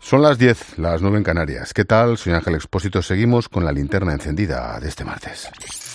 Son las 10, las 9 en Canarias. ¿Qué tal? Soy Ángel Expósito. Seguimos con la linterna encendida de este martes.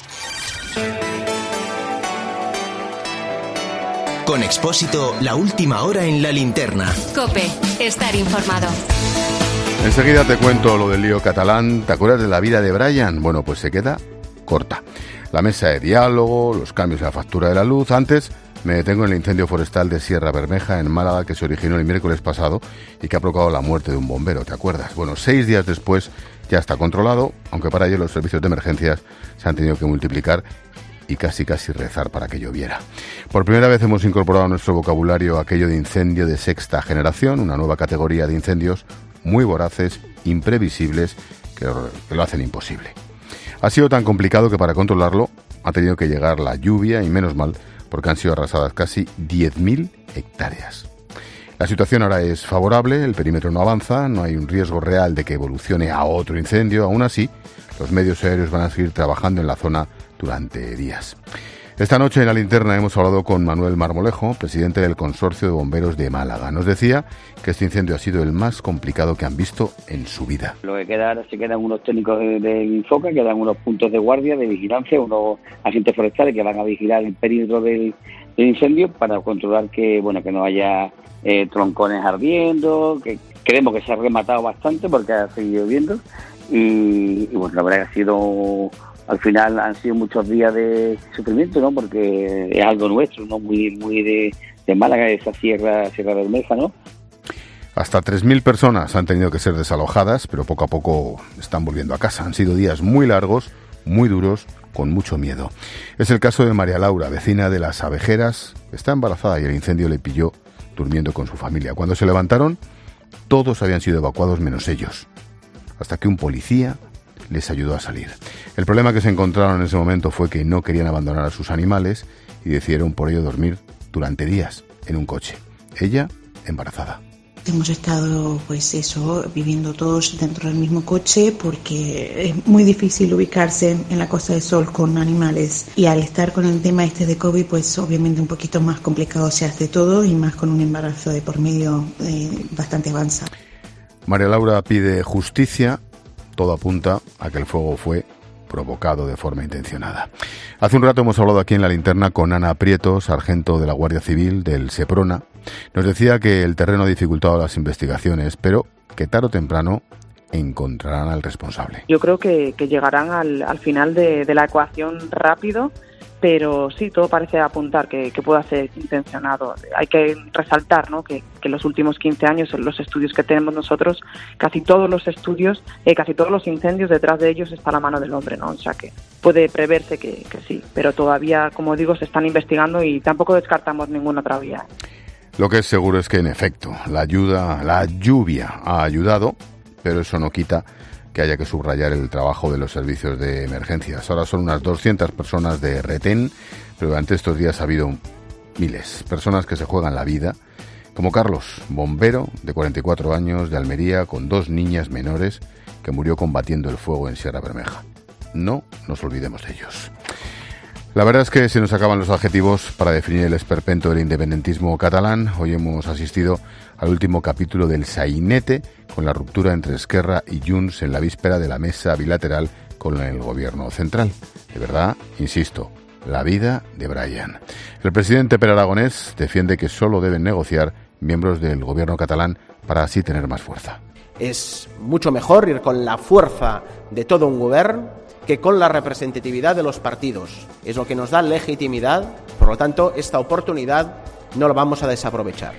Con Expósito, la última hora en la linterna. COPE, estar informado. Enseguida te cuento lo del lío catalán. ¿Te acuerdas de la vida de Brian? Bueno, pues se queda corta. La mesa de diálogo, los cambios en la factura de la luz. Antes me detengo en el incendio forestal de Sierra Bermeja, en Málaga, que se originó el miércoles pasado y que ha provocado la muerte de un bombero, ¿te acuerdas? Bueno, 6 días después ya está controlado, aunque para ello los servicios de emergencias se han tenido que multiplicar y casi rezar para que lloviera. Por primera vez hemos incorporado a nuestro vocabulario aquello de incendio de sexta generación, una nueva categoría de incendios muy voraces, imprevisibles, que lo hacen imposible. Ha sido tan complicado que para controlarlo ha tenido que llegar la lluvia y menos mal, porque han sido arrasadas casi 10.000 hectáreas. La situación ahora es favorable, el perímetro no avanza, no hay un riesgo real de que evolucione a otro incendio. Aún así, los medios aéreos van a seguir trabajando en la zona durante días. Esta noche en la linterna hemos hablado con Manuel Marmolejo, presidente del Consorcio de Bomberos de Málaga. Nos decía que este incendio ha sido el más complicado que han visto en su vida. Lo que queda ahora, se quedan unos técnicos de Infoca, quedan unos puntos de guardia, de vigilancia, unos agentes forestales que van a vigilar el perímetro del incendio para controlar que no haya troncones ardiendo, que creemos que se ha rematado bastante porque ha seguido lloviendo y la verdad que ha sido... Al final han sido muchos días de sufrimiento, ¿no? Porque es algo nuestro, ¿no? Muy de Málaga, esa Sierra Bermeja, ¿no? Hasta 3.000 personas han tenido que ser desalojadas, pero poco a poco están volviendo a casa. Han sido días muy largos, muy duros, con mucho miedo. Es el caso de María Laura, vecina de Las Abejeras. Está embarazada y el incendio le pilló durmiendo con su familia. Cuando se levantaron, todos habían sido evacuados menos ellos. Hasta que un policía les ayudó a salir. El problema que se encontraron en ese momento fue que no querían abandonar a sus animales y decidieron por ello dormir durante días en un coche. Ella, embarazada. Hemos estado, viviendo todos dentro del mismo coche porque es muy difícil ubicarse en la Costa del Sol con animales y al estar con el tema de COVID, obviamente un poquito más complicado se hace todo y más con un embarazo de por medio bastante avanzado. María Laura pide justicia. Todo apunta a que el fuego fue provocado de forma intencionada. Hace un rato hemos hablado aquí en la linterna con Ana Prieto, sargento de la Guardia Civil del Seprona. Nos decía que el terreno ha dificultado las investigaciones, pero que tarde o temprano encontrarán al responsable. Yo creo que llegarán al final de la ecuación rápido, pero sí, todo parece apuntar que pueda ser intencionado. Hay que resaltar, ¿no?, que los últimos 15 años, en los estudios que tenemos nosotros, casi todos los estudios, casi todos los incendios, detrás de ellos está la mano del hombre, ¿no? O sea que puede preverse que sí, pero todavía, como digo, se están investigando y tampoco descartamos ninguna otra vía. Lo que es seguro es que, en efecto, la lluvia ha ayudado, pero eso no quita que haya que subrayar el trabajo de los servicios de emergencias. Ahora son unas 200 personas de retén, pero durante estos días ha habido miles, personas que se juegan la vida, como Carlos, bombero de 44 años de Almería, con 2 niñas menores, que murió combatiendo el fuego en Sierra Bermeja. No nos olvidemos de ellos. La verdad es que se nos acaban los adjetivos para definir el esperpento del independentismo catalán. Hoy hemos asistido al último capítulo del sainete, con la ruptura entre Esquerra y Junts en la víspera de la mesa bilateral con el gobierno central. De verdad, insisto, la vida de Brian. El presidente Pere Aragonès defiende que solo deben negociar miembros del gobierno catalán para así tener más fuerza. Es mucho mejor ir con la fuerza de todo un gobierno que con la representatividad de los partidos. Es lo que nos da legitimidad, por lo tanto, esta oportunidad no la vamos a desaprovechar.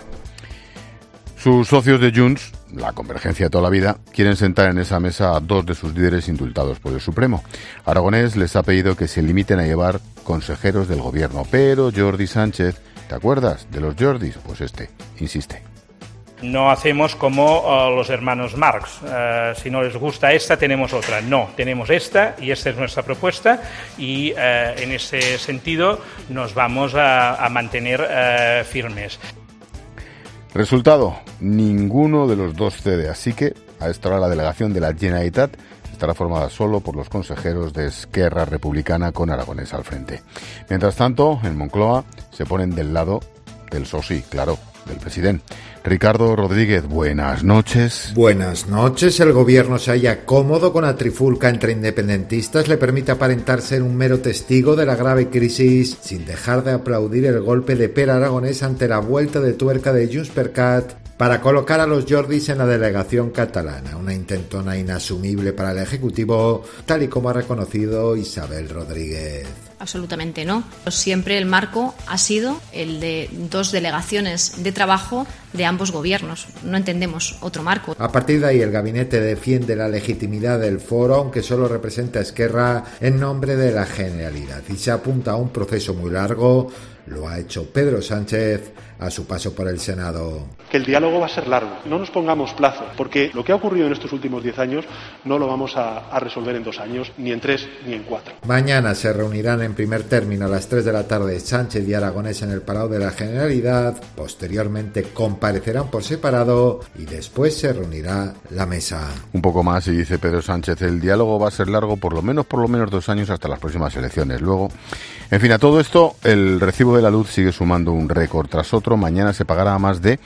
Sus socios de Junts, la convergencia de toda la vida, quieren sentar en esa mesa a 2 de sus líderes indultados por el Supremo. Aragonès les ha pedido que se limiten a llevar consejeros del gobierno, pero Jordi Sánchez, ¿te acuerdas de los Jordis? Pues insiste. No hacemos como los hermanos Marx. Si no les gusta esta, tenemos otra. No, tenemos esta y esta es nuestra propuesta y en ese sentido nos vamos a mantener firmes. Resultado, ninguno de los 2 cede, así que a esta hora la delegación de la Generalitat estará formada solo por los consejeros de Esquerra Republicana con Aragonès al frente. Mientras tanto, en Moncloa se ponen del lado del soci, claro, del presidente. Ricardo Rodríguez, buenas noches. Buenas noches. El gobierno se halla cómodo con la trifulca entre independentistas, le permite aparentar ser un mero testigo de la grave crisis, sin dejar de aplaudir el golpe de Pere Aragonès ante la vuelta de tuerca de JxCat para colocar a los Jordis en la delegación catalana, una intentona inasumible para el Ejecutivo, tal y como ha reconocido Isabel Rodríguez. Absolutamente no. Siempre el marco ha sido el de 2 delegaciones de trabajo de ambos gobiernos. No entendemos otro marco. A partir de ahí el gabinete defiende la legitimidad del foro, aunque solo representa a Esquerra en nombre de la Generalidad, y se apunta a un proceso muy largo. Lo ha hecho Pedro Sánchez a su paso por el Senado. Que el diálogo va a ser largo, no nos pongamos plazo, porque lo que ha ocurrido en estos últimos 10 años no lo vamos a resolver en 2 años, ni en 3, ni en 4. Mañana se reunirán en primer término a las 3 de la tarde Sánchez y Aragonès en el Palau de la Generalidad, posteriormente comparecerán por separado y después se reunirá la mesa. Un poco más y dice Pedro Sánchez, el diálogo va a ser largo por lo menos 2 años hasta las próximas elecciones. Luego, en fin, a todo esto, el recibo de la luz sigue sumando un récord tras otro. Mañana se pagará a más de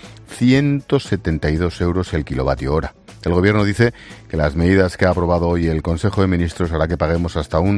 172 euros el kilovatio hora. El Gobierno dice que las medidas que ha aprobado hoy el Consejo de Ministros hará que paguemos hasta un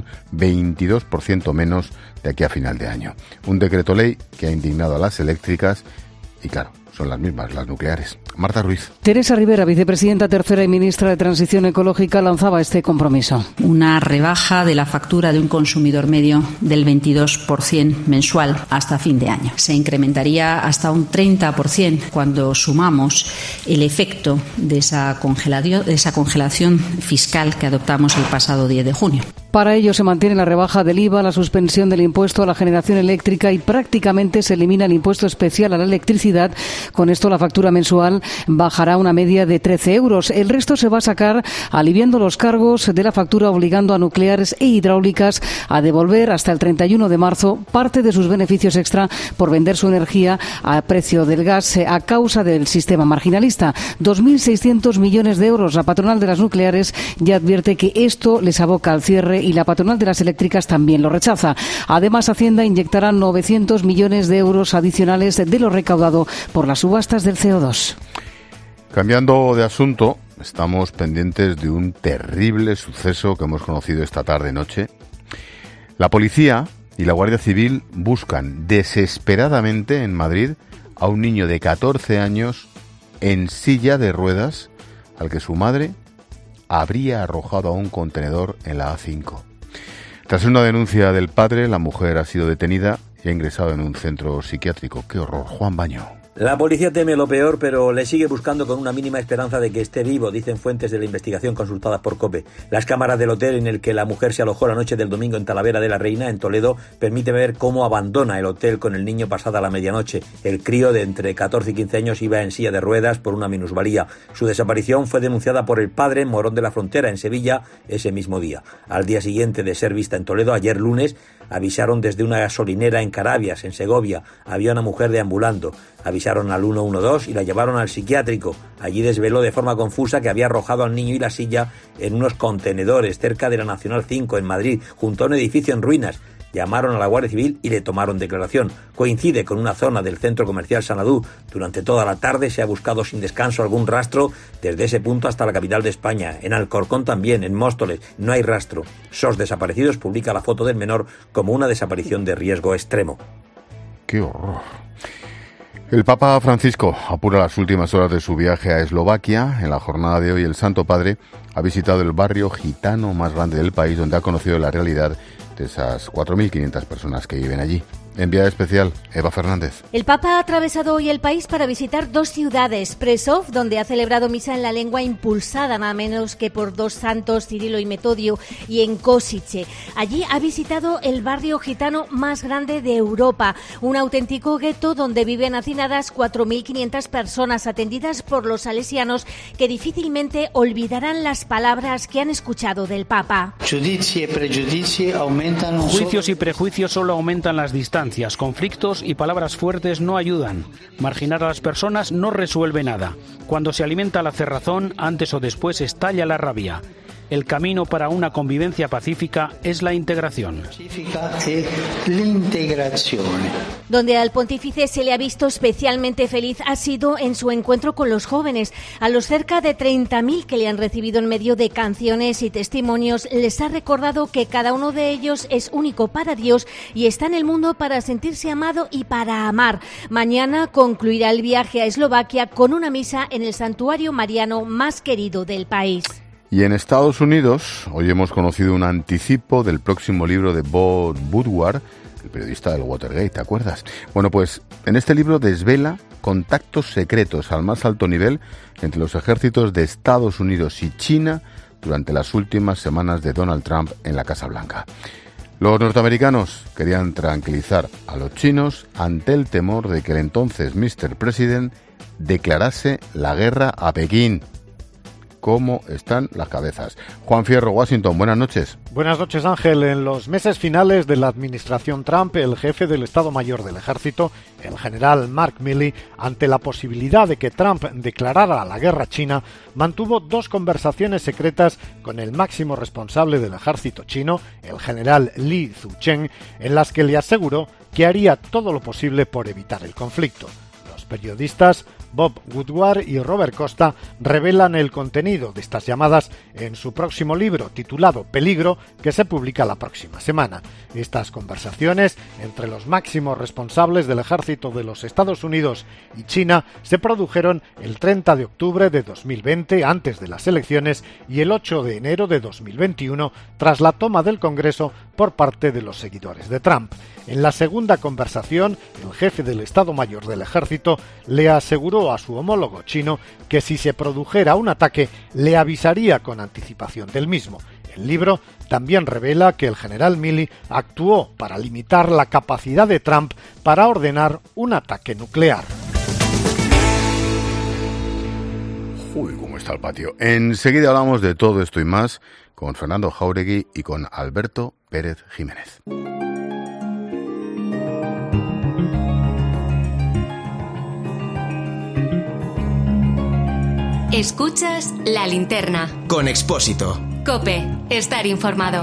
22% menos de aquí a final de año. Un decreto ley que ha indignado a las eléctricas y, claro, son las mismas, las nucleares. Marta Ruiz. Teresa Rivera, vicepresidenta tercera y ministra de Transición Ecológica, lanzaba este compromiso. Una rebaja de la factura de un consumidor medio del 22% mensual hasta fin de año. Se incrementaría hasta un 30% cuando sumamos el efecto de esa congelación fiscal que adoptamos el pasado 10 de junio. Para ello se mantiene la rebaja del IVA, la suspensión del impuesto a la generación eléctrica y prácticamente se elimina el impuesto especial a la electricidad. Con esto la factura mensual bajará una media de 13 euros. El resto se va a sacar aliviando los cargos de la factura, obligando a nucleares e hidráulicas a devolver hasta el 31 de marzo parte de sus beneficios extra por vender su energía a precio del gas a causa del sistema marginalista. 2.600 millones de euros. La patronal de las nucleares ya advierte que esto les aboca al cierre y la patronal de las eléctricas también lo rechaza. Además, Hacienda inyectará 900 millones de euros adicionales de lo recaudado por las subastas del CO2. Cambiando de asunto, estamos pendientes de un terrible suceso que hemos conocido esta tarde-noche. La policía y la Guardia Civil buscan desesperadamente en Madrid a un niño de 14 años en silla de ruedas al que su madre habría arrojado a un contenedor en la A5. Tras una denuncia del padre, la mujer ha sido detenida y ha ingresado en un centro psiquiátrico. ¡Qué horror! Juan Baño. La policía teme lo peor, pero le sigue buscando con una mínima esperanza de que esté vivo, dicen fuentes de la investigación consultadas por COPE. Las cámaras del hotel en el que la mujer se alojó la noche del domingo en Talavera de la Reina, en Toledo, permite ver cómo abandona el hotel con el niño pasada la medianoche. El crío de entre 14 y 15 años iba en silla de ruedas por una minusvalía. Su desaparición fue denunciada por el padre en Morón de la Frontera, en Sevilla, ese mismo día. Al día siguiente de ser vista en Toledo, ayer lunes, avisaron desde una gasolinera en Carabias, en Segovia. Había una mujer deambulando. Avisaron al 112 y la llevaron al psiquiátrico. Allí desveló de forma confusa que había arrojado al niño y la silla en unos contenedores cerca de la Nacional 5 en Madrid, junto a un edificio en ruinas. Llamaron a la Guardia Civil y le tomaron declaración. Coincide con una zona del centro comercial Sanadú. Durante toda la tarde se ha buscado sin descanso algún rastro desde ese punto hasta la capital de España. En Alcorcón también, en Móstoles, no hay rastro. SOS Desaparecidos publica la foto del menor como una desaparición de riesgo extremo. ¡Qué horror! El Papa Francisco apura las últimas horas de su viaje a Eslovaquia. En la jornada de hoy, el Santo Padre ha visitado el barrio gitano más grande del país, donde ha conocido la realidad de esas 4.500 personas que viven allí. Enviada especial, Eva Fernández. El Papa ha atravesado hoy el país para visitar 2 ciudades, Prešov, donde ha celebrado misa en la lengua impulsada nada menos que por 2 santos, Cirilo y Metodio, y en Košice. Allí ha visitado el barrio gitano más grande de Europa, un auténtico gueto donde viven hacinadas 4.500 personas atendidas por los salesianos que difícilmente olvidarán las palabras que han escuchado del Papa. Juicios y prejuicios solo aumentan las distancias. Conflictos y palabras fuertes no ayudan. Marginar a las personas no resuelve nada. Cuando se alimenta la cerrazón, antes o después estalla la rabia. El camino para una convivencia pacífica es la integración. Donde al pontífice se le ha visto especialmente feliz ha sido en su encuentro con los jóvenes. A los cerca de 30.000 que le han recibido en medio de canciones y testimonios, les ha recordado que cada uno de ellos es único para Dios y está en el mundo para sentirse amado y para amar. Mañana concluirá el viaje a Eslovaquia con una misa en el santuario mariano más querido del país. Y en Estados Unidos, hoy hemos conocido un anticipo del próximo libro de Bob Woodward, el periodista del Watergate, ¿te acuerdas? Bueno, pues en este libro desvela contactos secretos al más alto nivel entre los ejércitos de Estados Unidos y China durante las últimas semanas de Donald Trump en la Casa Blanca. Los norteamericanos querían tranquilizar a los chinos ante el temor de que el entonces Mr. President declarase la guerra a Pekín. ¿Cómo están las cabezas? Juan Fierro, Washington, buenas noches. Buenas noches, Ángel. En los meses finales de la administración Trump, el jefe del Estado Mayor del Ejército, el general Mark Milley, ante la posibilidad de que Trump declarara la guerra a China, mantuvo 2 conversaciones secretas con el máximo responsable del ejército chino, el general Li Zucheng, en las que le aseguró que haría todo lo posible por evitar el conflicto. Los periodistas Bob Woodward y Robert Costa revelan el contenido de estas llamadas en su próximo libro titulado Peligro, que se publica la próxima semana. Estas conversaciones entre los máximos responsables del ejército de los Estados Unidos y China se produjeron el 30 de octubre de 2020, antes de las elecciones, y el 8 de enero de 2021, tras la toma del Congreso por parte de los seguidores de Trump. En la segunda conversación, el jefe del Estado Mayor del Ejército le aseguró a su homólogo chino que si se produjera un ataque le avisaría con anticipación del mismo. El libro también revela que el general Milley actuó para limitar la capacidad de Trump para ordenar un ataque nuclear. Uy, cómo está el patio. Enseguida hablamos de todo esto y más con Fernando Jáuregui y con Alberto Pérez Jiménez. Escuchas La Linterna. Con Expósito. COPE. Estar informado.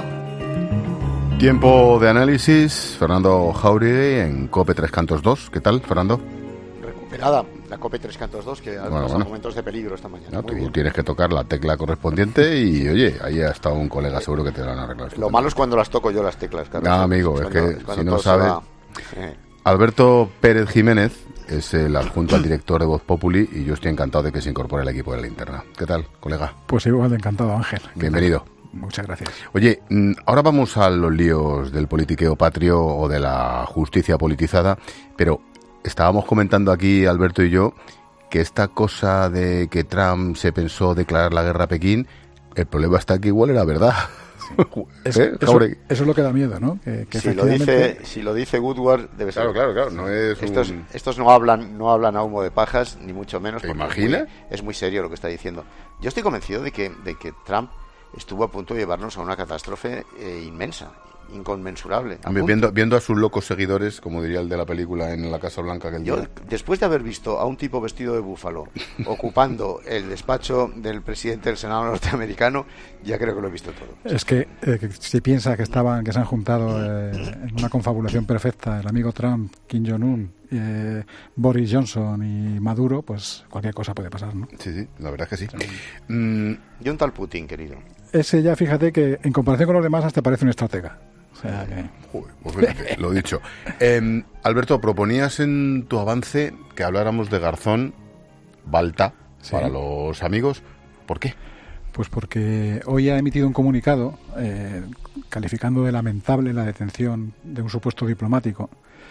Tiempo de análisis. Fernando Jáuregui en COPE Tres Cantos 2. ¿Qué tal, Fernando? Recuperada la COPE Tres Cantos 2, que ha pasado momentos de peligro esta mañana. No, tú tienes que tocar la tecla correspondiente y, oye, ahí ha estado un colega, seguro que te lo han arreglado. Lo malo es cuando las toco yo las teclas, claro. No, amigo, es que si no sabes... Alberto Pérez Jiménez es el adjunto al director de Voz Populi y yo estoy encantado de que se incorpore al equipo de La Linterna. ¿Qué tal, colega? Pues igual de encantado, Ángel. Bienvenido. Muchas gracias. Oye, ahora vamos a los líos del politiqueo patrio o de la justicia politizada, pero estábamos comentando aquí, Alberto y yo, que esta cosa de que Trump se pensó declarar la guerra a Pekín, el problema está que igual era verdad. Eso es lo que da miedo, ¿no? Que si lo dice Woodward, debe ser. Claro. No es estos no hablan a humo de pajas, ni mucho menos. ¿Te imaginas? Es muy serio lo que está diciendo. Yo estoy convencido de que Trump estuvo a punto de llevarnos a una catástrofe inmensa, inconmensurable. Viendo a sus locos seguidores, como diría el de la película en la Casa Blanca aquel día. Después de haber visto a un tipo vestido de búfalo ocupando el despacho del presidente del Senado norteamericano, ya creo que lo he visto todo. Es que si piensa que se han juntado en una confabulación perfecta el amigo Trump, Kim Jong-un, Boris Johnson y Maduro, pues cualquier cosa puede pasar, ¿no? Sí, la verdad es que sí. Y un tal Putin, querido. Ese ya, fíjate que en comparación con los demás hasta parece un estratega. O sea que... Pues fíjate, lo dicho. Alberto, proponías en tu avance que habláramos de Garzón, Balta, para los amigos. ¿Por qué? Pues porque hoy ha emitido un comunicado calificando de lamentable la detención de un supuesto diplomático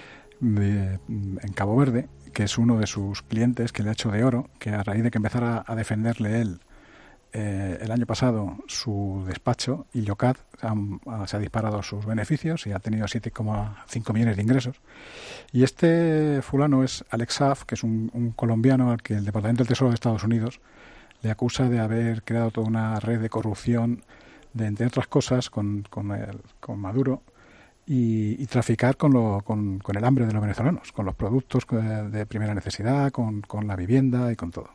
en Cabo Verde, que es uno de sus clientes que le ha hecho de oro, que a raíz de que empezara a defenderle él el año pasado su despacho, Illocat, se ha disparado sus beneficios y ha tenido 7,5 millones de ingresos. Y este fulano es Alex Saab, que es un colombiano al que el Departamento del Tesoro de Estados Unidos le acusa de haber creado toda una red de corrupción, entre otras cosas, con Maduro, y traficar con el hambre de los venezolanos, con los productos de primera necesidad, con la vivienda y con todo.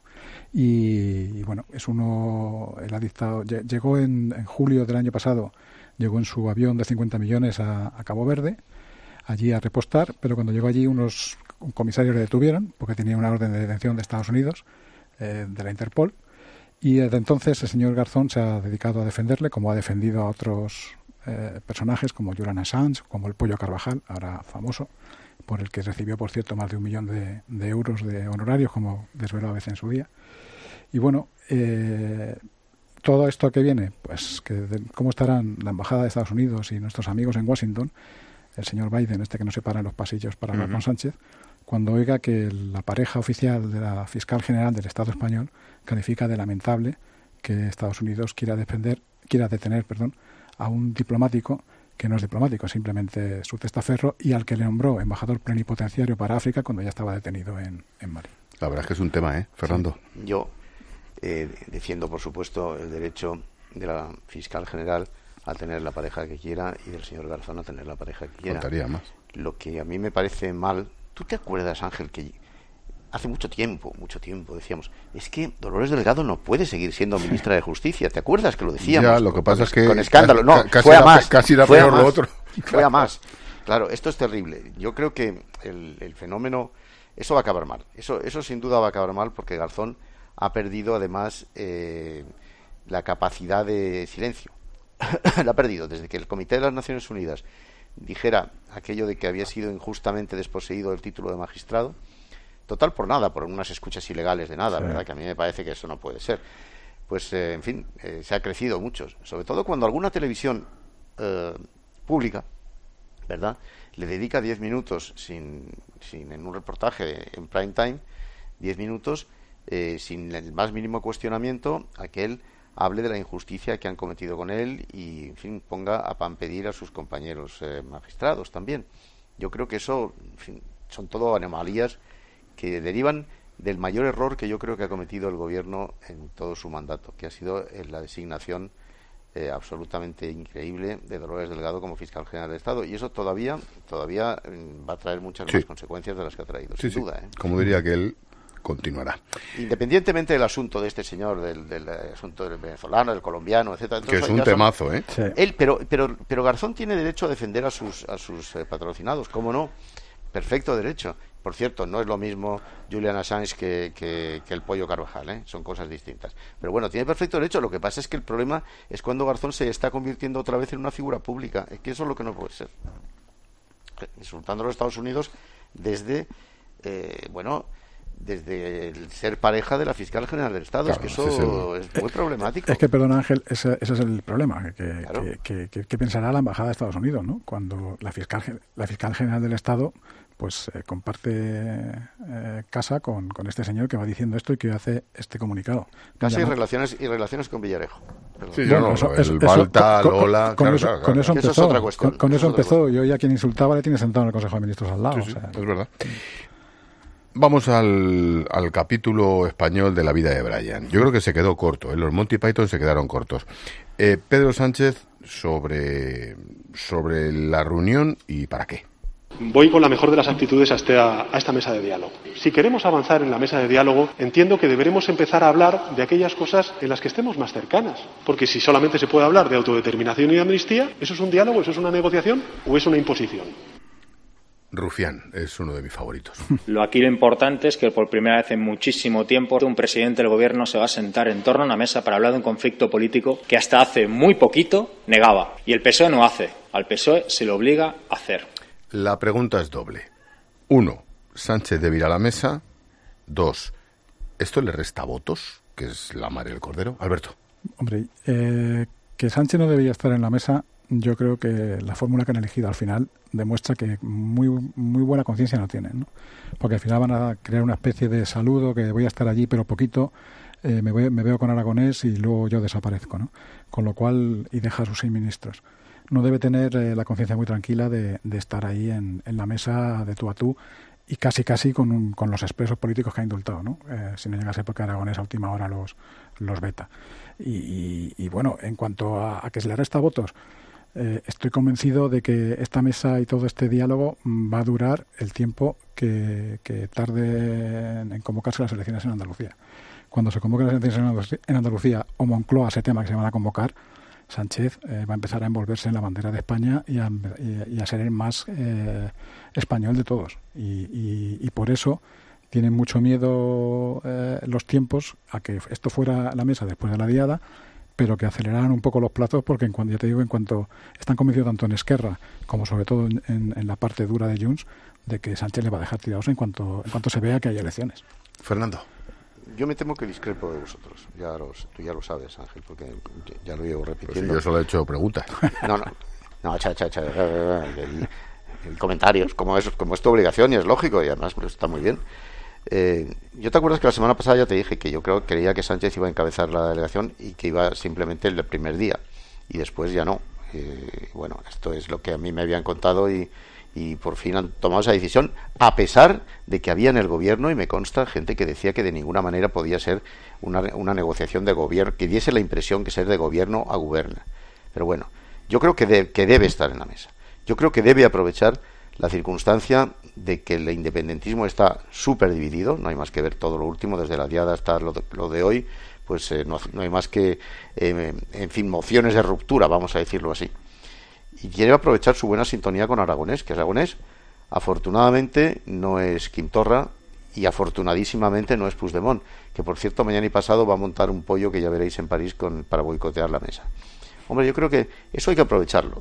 Y bueno, él ha dictado, llegó en julio del año pasado, llegó en su avión de 50 millones a Cabo Verde, allí a repostar, pero cuando llegó allí unos comisarios le detuvieron porque tenía una orden de detención de Estados Unidos, de la Interpol, y desde entonces el señor Garzón se ha dedicado a defenderle, como ha defendido a otros personajes como Julian Assange, como el Pollo Carvajal, ahora famoso, por el que recibió, por cierto, más de 1 millón de euros de honorarios, como desveló a veces en su día. Y bueno, todo esto que viene, pues cómo estarán la Embajada de Estados Unidos y nuestros amigos en Washington, el señor Biden, que no se para en los pasillos para hablar con Sánchez, cuando oiga que la pareja oficial de la fiscal general del Estado español califica de lamentable que Estados Unidos quiera detener a un diplomático que no es diplomático, simplemente su testaferro, y al que le nombró embajador plenipotenciario para África cuando ya estaba detenido en Mali. La verdad es que es un tema, Fernando. Sí. Yo defiendo, por supuesto, el derecho de la fiscal general a tener la pareja que quiera y del señor Garzón a tener la pareja que quiera. Faltaría más. Lo que a mí me parece mal, ¿tú te acuerdas, Ángel, que hace mucho tiempo decíamos, es que Dolores Delgado no puede seguir siendo ministra de Justicia? ¿Te acuerdas que lo decíamos? Ya, lo que pasa es que con escándalo, casi era peor lo otro. Fue a más. Claro, esto es terrible. Yo creo que el fenómeno, eso va a acabar mal. Eso sin duda va a acabar mal, porque Garzón ha perdido además la capacidad de silencio. La ha perdido desde que el Comité de las Naciones Unidas dijera aquello de que había sido injustamente desposeído del título de magistrado. Total por nada, por unas escuchas ilegales de nada, sí. ¿Verdad? Que a mí me parece que eso no puede ser. Pues, en fin, se ha crecido mucho. Sobre todo cuando alguna televisión pública, ¿verdad?, le dedica 10 minutos en un reportaje en prime time, 10 minutos sin el más mínimo cuestionamiento a que él hable de la injusticia que han cometido con él y, en fin, ponga a panpedir a sus compañeros magistrados también. Yo creo que eso, en fin, son todo anomalías que derivan del mayor error que yo creo que ha cometido el gobierno en todo su mandato, que ha sido la designación absolutamente increíble de Dolores Delgado como fiscal general del Estado, y eso todavía va a traer muchas más consecuencias de las que ha traído, sin duda. Como diría que él continuará. Independientemente del asunto de este señor, del asunto del venezolano, del colombiano, etcétera. Que es un temazo, Sí. Él, pero Garzón tiene derecho a defender a sus patrocinados, ¿cómo no? Perfecto derecho. Por cierto, no es lo mismo Julian Assange que el Pollo Carvajal, son cosas distintas. Pero bueno, tiene perfecto derecho. Lo que pasa es que el problema es cuando Garzón se está convirtiendo otra vez en una figura pública. Es que eso es lo que no puede ser. Insultando a los Estados Unidos desde el ser pareja de la fiscal general del Estado. Claro, es que eso es muy problemático. Es que, perdón, Ángel, ese es el problema. Que pensará la Embajada de Estados Unidos, ¿no? Cuando la fiscal general del Estado pues comparte casa con este señor que va diciendo esto y que hace este comunicado. Casa y relaciones con Villarejo. Sí, bueno, el Balta, Lola... Con eso empezó. Con eso empezó. Yo ya quien insultaba le tiene sentado en el Consejo de Ministros al lado. Sí, es verdad. Vamos al capítulo español de la vida de Brian. Yo creo que se quedó corto. Los Monty Python se quedaron cortos. Pedro Sánchez sobre la reunión y para qué. Voy con la mejor de las actitudes a esta mesa de diálogo. Si queremos avanzar en la mesa de diálogo, entiendo que deberemos empezar a hablar de aquellas cosas en las que estemos más cercanas. Porque si solamente se puede hablar de autodeterminación y de amnistía, ¿eso es un diálogo, eso es una negociación o es una imposición? Rufián es uno de mis favoritos. Aquí lo importante es que por primera vez en muchísimo tiempo un presidente del gobierno se va a sentar en torno a una mesa para hablar de un conflicto político que hasta hace muy poquito negaba. Y el PSOE no hace. Al PSOE se le obliga a hacer. La pregunta es doble. 1. ¿Sánchez debe ir a la mesa? 2. ¿Esto le resta votos? Que es la madre del cordero. Alberto. Hombre, que Sánchez no debía estar en la mesa, yo creo que la fórmula que han elegido al final demuestra que muy buena conciencia no tienen, ¿no? Porque al final van a crear una especie de saludo, que voy a estar allí pero poquito, me veo con Aragonés y luego yo desaparezco, ¿no? Con lo cual, y deja a sus 6 ministros. No debe tener la conciencia muy tranquila de estar ahí en la mesa de tú a tú y casi con los expresos políticos que ha indultado, ¿no? Si no llega a ser porque Aragonés a última hora los veta. Y bueno, en cuanto a que se le resta votos, estoy convencido de que esta mesa y todo este diálogo va a durar el tiempo que tarde en convocarse las elecciones en Andalucía. Cuando se convoquen las elecciones en Andalucía o Moncloa se tema que se van a convocar, Sánchez va a empezar a envolverse en la bandera de España y a ser el más español de todos. Y por eso tienen mucho miedo los tiempos a que esto fuera la mesa después de la diada, pero que aceleraran un poco los plazos, porque en cuanto están convencidos tanto en Esquerra como sobre todo en la parte dura de Junts, de que Sánchez le va a dejar tirados en cuanto se vea que hay elecciones. Fernando. Yo me temo que discrepo de vosotros. Tú ya lo sabes, Ángel, porque ya lo llevo repitiendo. Pues yo solo he hecho preguntas. No, y comentarios, como es tu obligación y es lógico, y además pues, está muy bien. ¿Yo te acuerdas que la semana pasada ya te dije que yo creía que Sánchez iba a encabezar la delegación y que iba simplemente el primer día y después ya no? Bueno, esto es lo que a mí me habían contado y por fin han tomado esa decisión, a pesar de que había en el gobierno, y me consta, gente que decía que de ninguna manera podía ser una negociación de gobierno, que diese la impresión que ser de gobierno a gobierno. Pero bueno, yo creo que debe estar en la mesa. Yo creo que debe aprovechar la circunstancia de que el independentismo está súper dividido, no hay más que ver todo lo último, desde la diada hasta lo de hoy, pues no hay más que, en fin, mociones de ruptura, vamos a decirlo así. Y quiere aprovechar su buena sintonía con Aragonés, que Aragonés, afortunadamente, no es Quim Torra y afortunadísimamente no es Puigdemont, que por cierto mañana y pasado va a montar un pollo que ya veréis en París para boicotear la mesa. Hombre, yo creo que eso hay que aprovecharlo.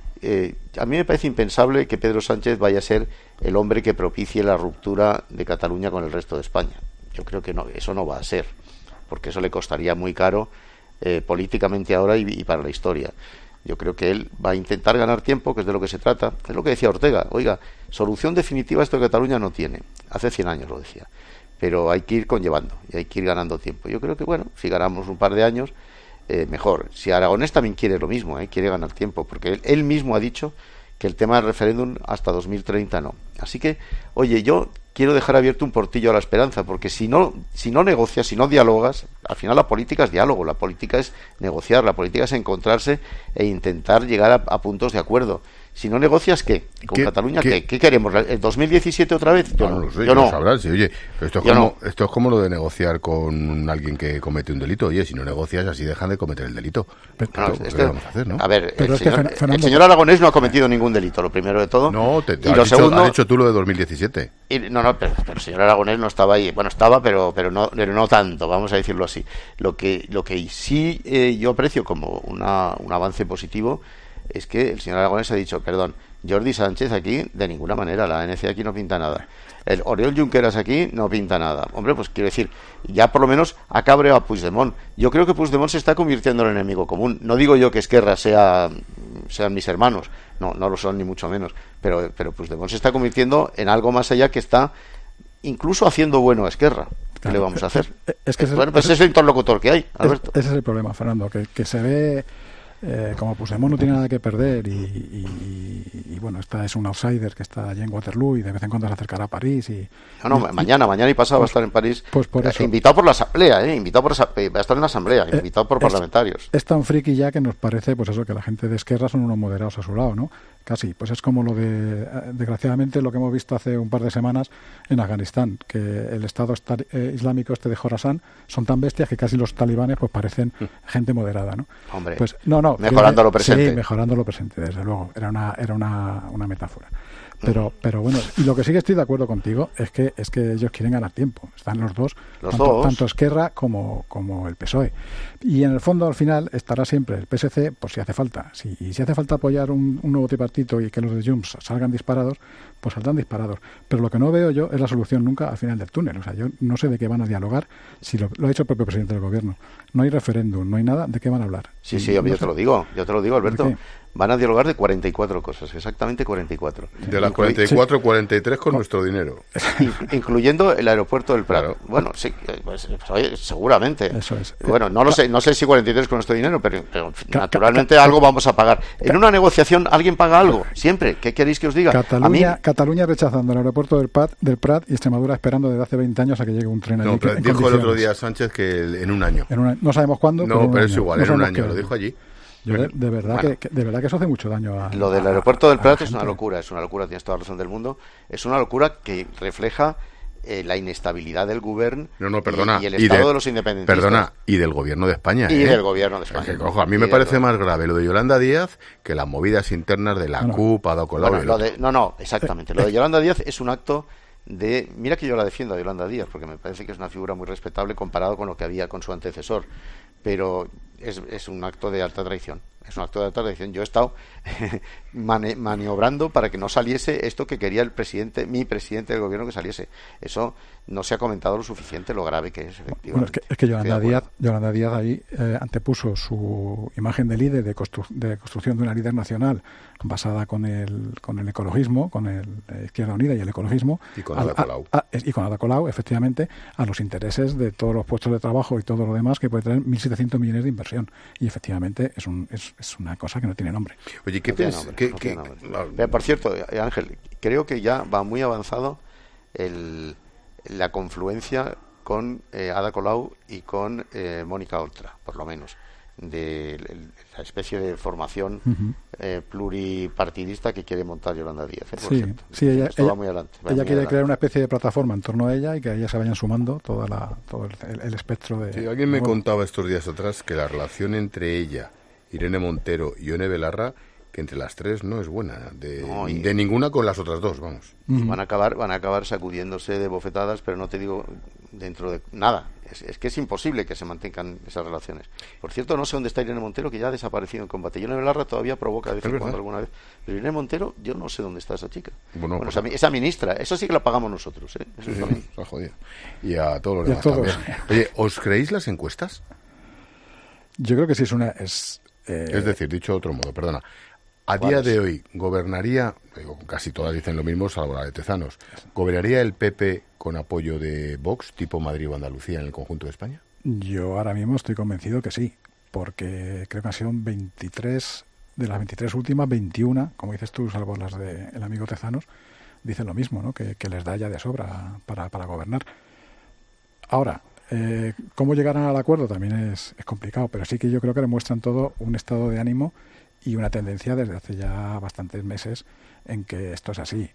A mí me parece impensable que Pedro Sánchez vaya a ser el hombre que propicie la ruptura de Cataluña con el resto de España. Yo creo que no, eso no va a ser, porque eso le costaría muy caro políticamente ahora y para la historia. Yo creo que él va a intentar ganar tiempo, que es de lo que se trata. Es lo que decía Ortega. Oiga, solución definitiva esto que Cataluña no tiene. Hace 100 años lo decía. Pero hay que ir conllevando y hay que ir ganando tiempo. Yo creo que, bueno, si ganamos un par de años, mejor. Si Aragonés también quiere lo mismo, quiere ganar tiempo, porque él mismo ha dicho que el tema del referéndum hasta 2030 no. Así que, oye, yo quiero dejar abierto un portillo a la esperanza, porque si no negocias, si no dialogas, al final la política es diálogo, la política es negociar, la política es encontrarse e intentar llegar a puntos de acuerdo. Si no negocias, ¿qué? ¿Con Cataluña qué queremos? ¿El 2017 otra vez? Yo no lo sé, yo no. Sabrás, sí, oye, pero esto es como lo de negociar con alguien que comete un delito. Oye, si no negocias, así dejan de cometer el delito. ¿Qué vamos a hacer, no? A ver, el señor Aragonés no ha cometido ningún delito, lo primero de todo. No, has dicho tú lo de 2017. Pero el señor Aragonés no estaba ahí. Bueno, estaba, pero no tanto, vamos a decirlo así. Lo que sí yo aprecio como un avance positivo es que el señor Aragonés ha dicho, perdón, Jordi Sánchez aquí de ninguna manera, la ANC aquí no pinta nada, el Oriol Junqueras aquí no pinta nada. Hombre, pues quiero decir, ya por lo menos ha cabreado a Puigdemont. Yo creo que Puigdemont se está convirtiendo en el enemigo común. No digo yo que Esquerra sean mis hermanos, no lo son ni mucho menos, pero Puigdemont se está convirtiendo en algo más allá, que está incluso haciendo bueno a Esquerra. ¿Qué le vamos a hacer? Bueno, pues es el interlocutor que hay, Alberto. Ese es el problema, Fernando, que se ve... como Puigdemont no tiene nada que perder y bueno, esta es un outsider que está allí en Waterloo y de vez en cuando se acercará a París mañana y pasado va a estar en París, pues por eso. Invitado por la asamblea, va a estar en la asamblea, invitado por parlamentarios. Es tan friki ya que nos parece, pues eso, que la gente de Esquerra son unos moderados a su lado, ¿no? Casi, pues es como lo de, desgraciadamente, lo que hemos visto hace un par de semanas en Afganistán, que el Estado Islámico de Jorasán son tan bestias que casi los talibanes pues parecen gente moderada, ¿no? Hombre, pues mejorando lo presente. Sí, mejorando lo presente, desde luego. Era una metáfora. Pero bueno, y lo que sí que estoy de acuerdo contigo es que ellos quieren ganar tiempo. Están los dos. Tanto Esquerra como el PSOE. Y en el fondo, al final, estará siempre el PSC por si hace falta. Si hace falta apoyar un nuevo tripartito y que los de Junts salgan disparados, pues saldrán disparados. Pero lo que no veo yo es la solución nunca al final del túnel. O sea, yo no sé de qué van a dialogar, si lo ha dicho el propio presidente del gobierno. No hay referéndum, no hay nada, ¿de qué van a hablar? Sí, yo te lo digo, Alberto. Van a dialogar de 44 cosas, exactamente 44. De las 44, 43 con nuestro dinero. Incluyendo el aeropuerto del Prat. Claro. Bueno, sí, pues, seguramente. Eso es. Bueno, no sé si 43 con nuestro dinero, pero naturalmente algo vamos a pagar. En una negociación alguien paga algo, siempre. ¿Qué queréis que os diga? Cataluña rechazando el aeropuerto del Prat y Extremadura esperando desde hace 20 años a que llegue un tren allí. No, pero dijo el otro día Sánchez que en un año. No sabemos cuándo. No, pero es igual, en un año, lo dijo allí. Yo de verdad que eso hace mucho daño lo del aeropuerto del Prat es una locura, tienes toda la razón del mundo, es una locura que refleja la inestabilidad del gobierno y el estado de los independentistas. Perdona, y del gobierno de España. Y del gobierno de España. Ojo, a mí me parece más grave lo de Yolanda Díaz que las movidas internas de la CUP, Ada Colau. Exactamente. Lo de Yolanda Díaz es un acto de... Mira que yo la defiendo a Yolanda Díaz, porque me parece que es una figura muy respetable comparado con lo que había con su antecesor. Pero es un acto de alta traición. Es un acto de alta traición. Yo he estado maniobrando para que no saliese esto que quería mi presidente del gobierno que saliese. Eso no se ha comentado lo suficiente, lo grave que es, efectivamente. Bueno, es que Yolanda Díaz ahí antepuso su imagen de líder, de construcción de una líder nacional basada con el ecologismo, con el Izquierda Unida y el ecologismo. Y con Ada Colau. Y con Ada Colau, efectivamente, a los intereses de todos los puestos de trabajo y todo lo demás que puede traer 1.700 millones de inversión. Y efectivamente es una cosa que no tiene nombre. Oye, ¿qué piensas? Por cierto, Ángel, creo que ya va muy avanzado la confluencia con Ada Colau y con Mónica Oltra, por lo menos, de la especie de formación pluripartidista que quiere montar Yolanda Díaz. Ella va muy adelante. Ella quiere crear una especie de plataforma en torno a ella y que a ella se vayan sumando todo el espectro de... Sí, alguien me contaba estos días atrás que la relación entre ella, Irene Montero y Ione Belarra, que entre las tres no es buena, de ninguna con las otras dos, vamos. Van a acabar sacudiéndose de bofetadas, pero no te digo dentro de nada. Es que es imposible que se mantengan esas relaciones. Por cierto, no sé dónde está Irene Montero, que ya ha desaparecido en combate. Ione Belarra todavía provoca de vez en cuando alguna vez. Pero Irene Montero, yo no sé dónde está esa chica. Bueno, esa ministra, eso sí que la pagamos nosotros, ¿eh? Eso está jodido. Y a todos los demás también. Oye, ¿os creéis las encuestas? Yo creo que sí es decir, dicho de otro modo, perdona. A día de hoy, ¿gobernaría, casi todas dicen lo mismo, salvo la de Tezanos, ¿gobernaría el PP con apoyo de Vox, tipo Madrid o Andalucía, en el conjunto de España? Yo ahora mismo estoy convencido que sí, porque creo que han sido 23, de las 23 últimas, 21, como dices tú, salvo las del amigo Tezanos, dicen lo mismo, ¿no? Que les da ya de sobra para gobernar. Ahora, ¿cómo llegarán al acuerdo? También es complicado, pero sí que yo creo que demuestran todo un estado de ánimo y una tendencia desde hace ya bastantes meses en que esto es así.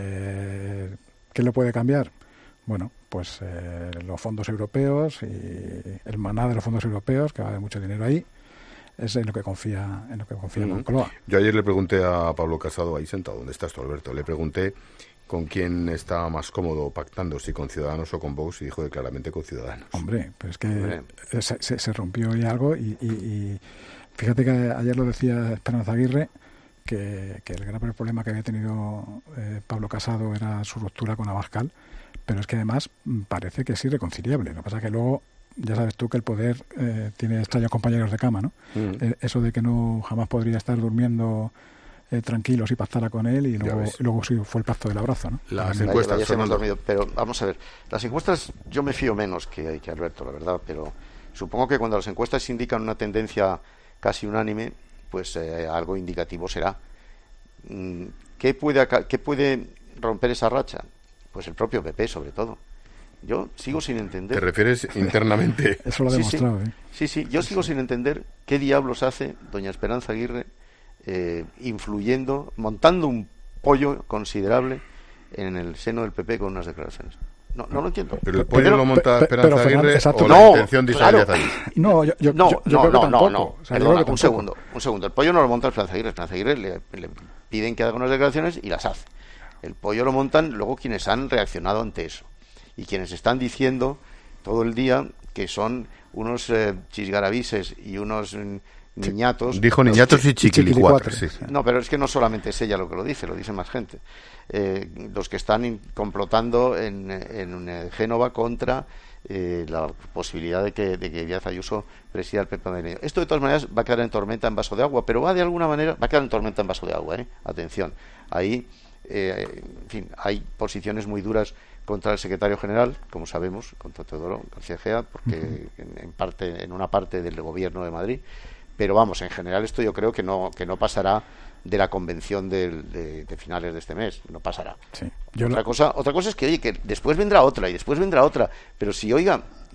¿Qué lo puede cambiar? Bueno, pues los fondos europeos y el maná de los fondos europeos, que va a haber mucho dinero ahí, es en lo que confía Moncloa. Yo ayer le pregunté a Pablo Casado, ahí sentado, ¿dónde estás tú, Alberto? Le pregunté con quién estaba más cómodo pactando, si con Ciudadanos o con Vox, y dijo que claramente con Ciudadanos. Hombre, pero es que se rompió ahí algo y fíjate que ayer lo decía Esperanza Aguirre, que el gran problema que había tenido Pablo Casado era su ruptura con Abascal, pero es que además parece que es irreconciliable. Lo que pasa es que luego, ya sabes tú que el poder tiene extraños compañeros de cama, ¿no? Eso de que no jamás podría estar durmiendo tranquilos y pactara con él, y luego sí fue el pacto del abrazo, ¿no? Las encuestas se hemos dormido, pero vamos a ver, las encuestas yo me fío menos que Alberto, la verdad, pero supongo que cuando las encuestas indican una tendencia casi unánime, pues algo indicativo será. ¿Qué puede romper esa racha? Pues el propio PP, sobre todo. Yo sigo sin entender. ¿Te refieres internamente? Eso lo ha demostrado. Sí, yo sigo sin entender qué diablos hace doña Esperanza Aguirre influyendo, montando un pollo considerable en el seno del PP con unas declaraciones. No lo entiendo. Pero el pollo lo monta Esperanza Aguirre o la intención de Isabel Díaz Ayuso. No. O sea, perdona, un segundo. El pollo no lo monta Esperanza Aguirre. Esperanza Aguirre le piden que haga unas declaraciones y las hace. El pollo lo montan luego quienes han reaccionado ante eso y quienes están diciendo todo el día que son unos chisgarabises y unos niñatos. Dijo niñatos y chiquilicuatres. Sí. No, pero es que no solamente es ella lo que lo dice más gente. Los que están complotando en Génova contra la posibilidad de que Díaz Ayuso presida el PP madrileño. Esto de todas maneras va a quedar en tormenta en vaso de agua, pero va a quedar en tormenta en vaso de agua, Atención. Ahí, en fin, hay posiciones muy duras contra el secretario general, como sabemos, contra Teodoro García Egea, porque en una parte del gobierno de Madrid. Pero vamos, en general esto yo creo que no pasará de la convención de finales de este mes, no pasará. Sí. Otra cosa es que, oye, que después vendrá otra y después vendrá otra, pero si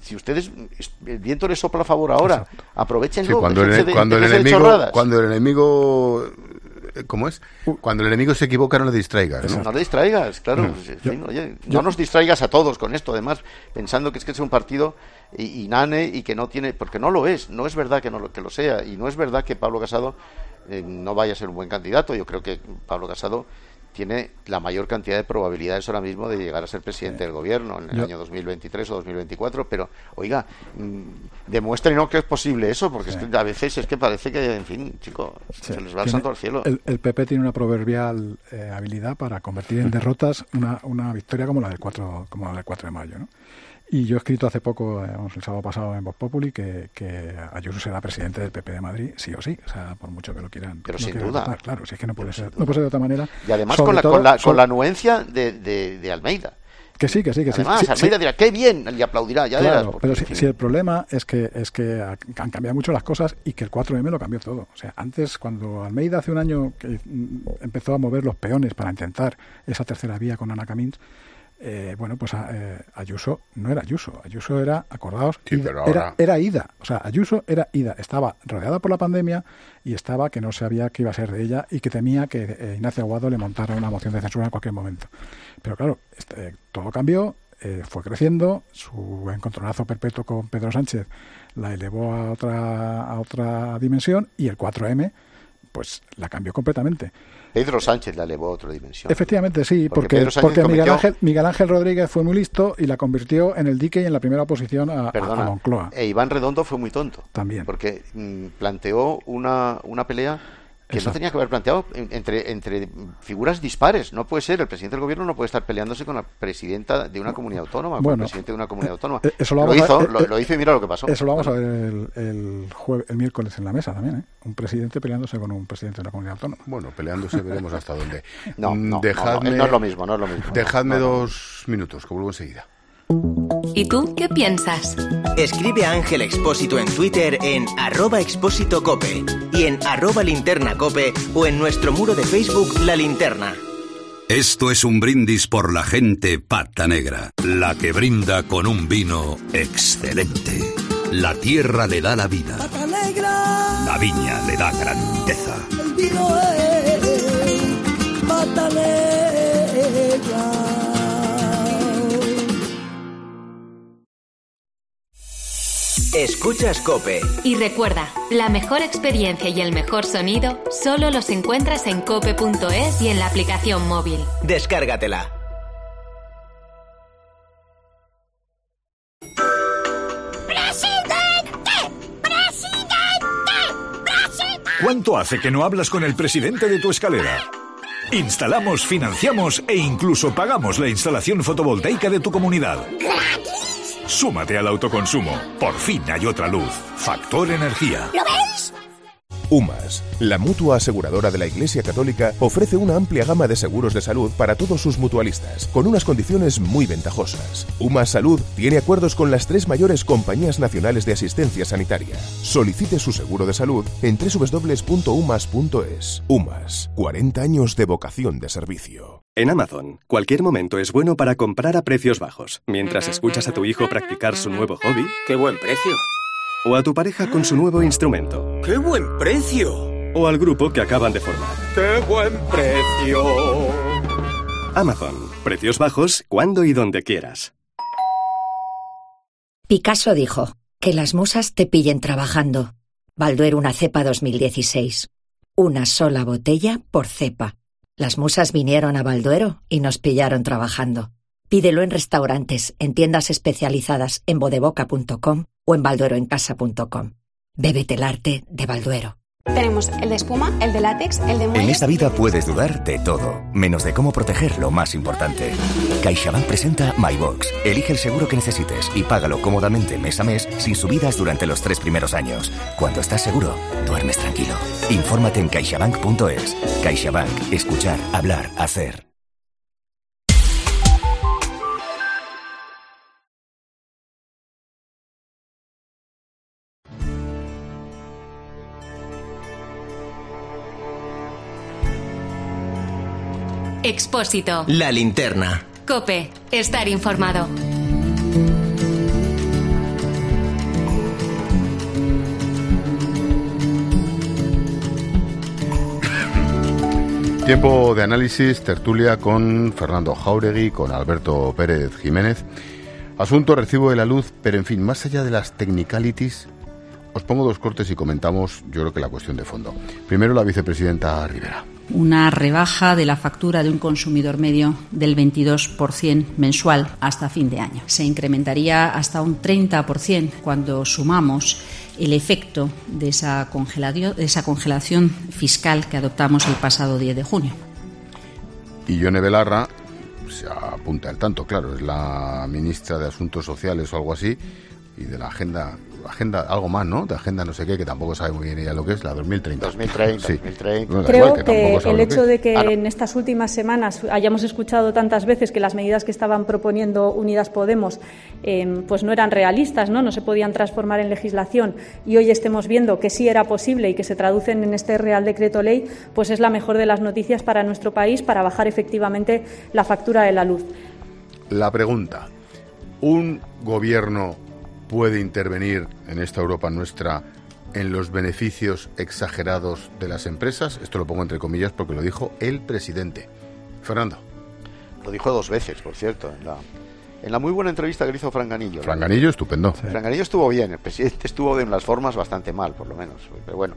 Si ustedes, el viento les sopla a favor ahora, aprovechenlo. Sí, cuando el enemigo, ¿cómo es? Cuando el enemigo se equivoca, no le distraigas, ¿no? No le distraigas, claro. No nos distraigas a todos con esto, además, pensando que es un partido inane y que no tiene, porque no lo es. No es verdad que lo sea, y no es verdad que Pablo Casado no vaya a ser un buen candidato. Yo creo que Pablo Casado tiene la mayor cantidad de probabilidades ahora mismo de llegar a ser presidente del gobierno en el año 2023 o 2024, pero, oiga, demuéstrenos que es posible eso, porque es que a veces es que parece que, en fin, chico, se les va el santo al cielo. El PP tiene una proverbial habilidad para convertir en derrotas una victoria como la del 4 de mayo, ¿no? Y yo he escrito hace poco, el sábado pasado en Voz Populi, que Ayuso será presidente del PP de Madrid, sí o sí, o sea, por mucho que lo quieran. Pero sin duda. Tapar, claro, si es que no puede ser de otra manera. Y además con la anuencia de Almeida. Que sí. Además, Almeida dirá, qué bien, y aplaudirá, ya verás. Pero si el problema es que han cambiado mucho las cosas y que el 4M lo cambió todo. O sea, antes, cuando Almeida hace un año que empezó a mover los peones para intentar esa tercera vía con Ana Camins, Ayuso no era Ayuso. Ayuso era, acordaos, era Ida. O sea, Ayuso era Ida. Estaba rodeada por la pandemia y estaba que no sabía qué iba a ser de ella y que temía que Ignacio Aguado le montara una moción de censura en cualquier momento. Pero claro, todo cambió, fue creciendo, su encontronazo perpetuo con Pedro Sánchez la elevó a otra dimensión y el 4M pues la cambió completamente. Pedro Sánchez la elevó a otra dimensión. Efectivamente, sí, porque Miguel Ángel Rodríguez fue muy listo y la convirtió en el dique y en la primera oposición a Moncloa. Iván Redondo fue muy tonto. También. Porque planteó una pelea que no tenía que haber planteado entre figuras dispares. No puede ser, el presidente del gobierno no puede estar peleándose con la presidenta de una comunidad autónoma, con el presidente de una comunidad autónoma. Lo hizo y mira lo que pasó. Eso lo vamos a ver el miércoles en la mesa también, ¿eh? Un presidente peleándose con un presidente de una comunidad autónoma. Bueno, peleándose veremos hasta dónde. No es lo mismo. Dejadme 2 minutos, que vuelvo enseguida. ¿Y tú qué piensas? Escribe a Ángel Expósito en Twitter en @expósitocope y en @linternacope o en nuestro muro de Facebook La Linterna. Esto es un brindis por la gente pata negra, la que brinda con un vino excelente. La tierra le da la vida, Pata negra, la viña le da grandeza. el vino es pata negra. Escuchas COPE. Y recuerda, la mejor experiencia y el mejor sonido solo los encuentras en cope.es y en la aplicación móvil. Descárgatela. ¿Cuánto hace que no hablas con el presidente de tu escalera? Instalamos, financiamos e incluso pagamos la instalación fotovoltaica de tu comunidad. Súmate al autoconsumo. Por fin hay otra luz. Factor Energía. ¿Lo veis? UMAS, la mutua aseguradora de la Iglesia Católica, ofrece una amplia gama de seguros de salud para todos sus mutualistas, con unas condiciones muy ventajosas. UMAS Salud tiene acuerdos con las 3 mayores compañías nacionales de asistencia sanitaria. Solicite su seguro de salud en www.umas.es. UMAS, 40 años de vocación de servicio. En Amazon, cualquier momento es bueno para comprar a precios bajos. Mientras escuchas a tu hijo practicar su nuevo hobby. ¡Qué buen precio! O a tu pareja con su nuevo instrumento. ¡Qué buen precio! O al grupo que acaban de formar. ¡Qué buen precio! Amazon. Precios bajos cuando y donde quieras. Picasso dijo, que las musas te pillen trabajando. Balduero una cepa 2016. Una sola botella por cepa. Las musas vinieron a Balduero y nos pillaron trabajando. Pídelo en restaurantes, en tiendas especializadas en bodeboca.com o en baldueroencasa.com. Bébete el arte de Balduero. Tenemos el de espuma, el de látex, el de muelle. En esta vida puedes dudar de todo, menos de cómo proteger lo más importante. CaixaBank presenta MyBox. Elige el seguro que necesites y págalo cómodamente mes a mes sin subidas durante los 3 primeros años. Cuando estás seguro, duermes tranquilo. Infórmate en caixabank.es. CaixaBank. Escuchar, hablar, hacer. Expósito. La Linterna. COPE. Estar informado. Tiempo de análisis, tertulia con Fernando Jáuregui, con Alberto Pérez Jiménez. Asunto recibo de la luz, pero en fin, más allá de las technicalities, os pongo dos cortes y comentamos, yo creo que la cuestión de fondo. Primero, la vicepresidenta Rivera. Una rebaja de la factura de un consumidor medio del 22% mensual hasta fin de año. Se incrementaría hasta un 30% cuando sumamos el efecto de esa congelación fiscal que adoptamos el pasado 10 de junio. Y Yone Belarra se apunta al tanto, claro, es la ministra de Asuntos Sociales o algo así, y de la agenda algo más, ¿no? De agenda no sé qué, que tampoco sabe muy bien ella lo que es, la 2030. 2030, sí. 2030. Bueno, creo igual, que el hecho de que Claro. en estas últimas semanas hayamos escuchado tantas veces que las medidas que estaban proponiendo Unidas Podemos pues no eran realistas, ¿no? No se podían transformar en legislación, y hoy estemos viendo que sí era posible y que se traducen en este Real Decreto Ley, pues es la mejor de las noticias para nuestro país, para bajar efectivamente la factura de la luz. La pregunta, ¿un gobierno puede intervenir en esta Europa nuestra en los beneficios exagerados de las empresas? Esto lo pongo entre comillas porque lo dijo el presidente. Fernando. Lo dijo 2 veces, por cierto, en la muy buena entrevista que le hizo Franganillo. Franganillo, estupendo. Sí. Franganillo estuvo bien, el presidente estuvo en las formas bastante mal, por lo menos. Pero bueno,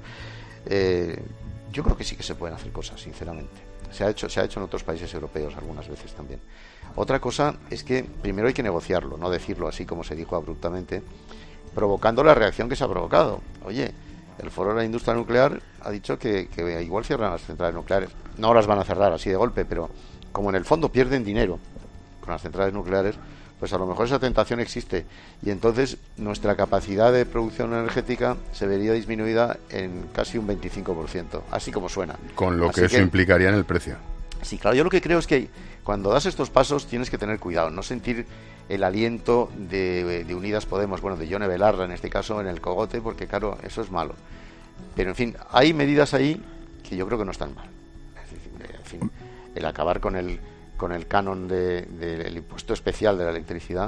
yo creo que sí que se pueden hacer cosas, sinceramente. Se ha hecho en otros países europeos algunas veces también. Otra cosa es que primero hay que negociarlo, no decirlo así como se dijo abruptamente, provocando la reacción que se ha provocado. Oye, el Foro de la Industria Nuclear ha dicho que igual cierran las centrales nucleares. No las van a cerrar así de golpe, pero como en el fondo pierden dinero con las centrales nucleares, pues a lo mejor esa tentación existe, y entonces nuestra capacidad de producción energética se vería disminuida en casi un 25%, así como suena. Con lo Así que eso implicaría en el precio. Sí, claro, yo lo que creo es que cuando das estos pasos tienes que tener cuidado, no sentir el aliento de Unidas Podemos, bueno, de Yone Belarra en este caso, en el cogote, porque claro, eso es malo. Pero en fin, hay medidas ahí que yo creo que no están mal. Es decir, en fin, el acabar con el canon del impuesto especial de la electricidad,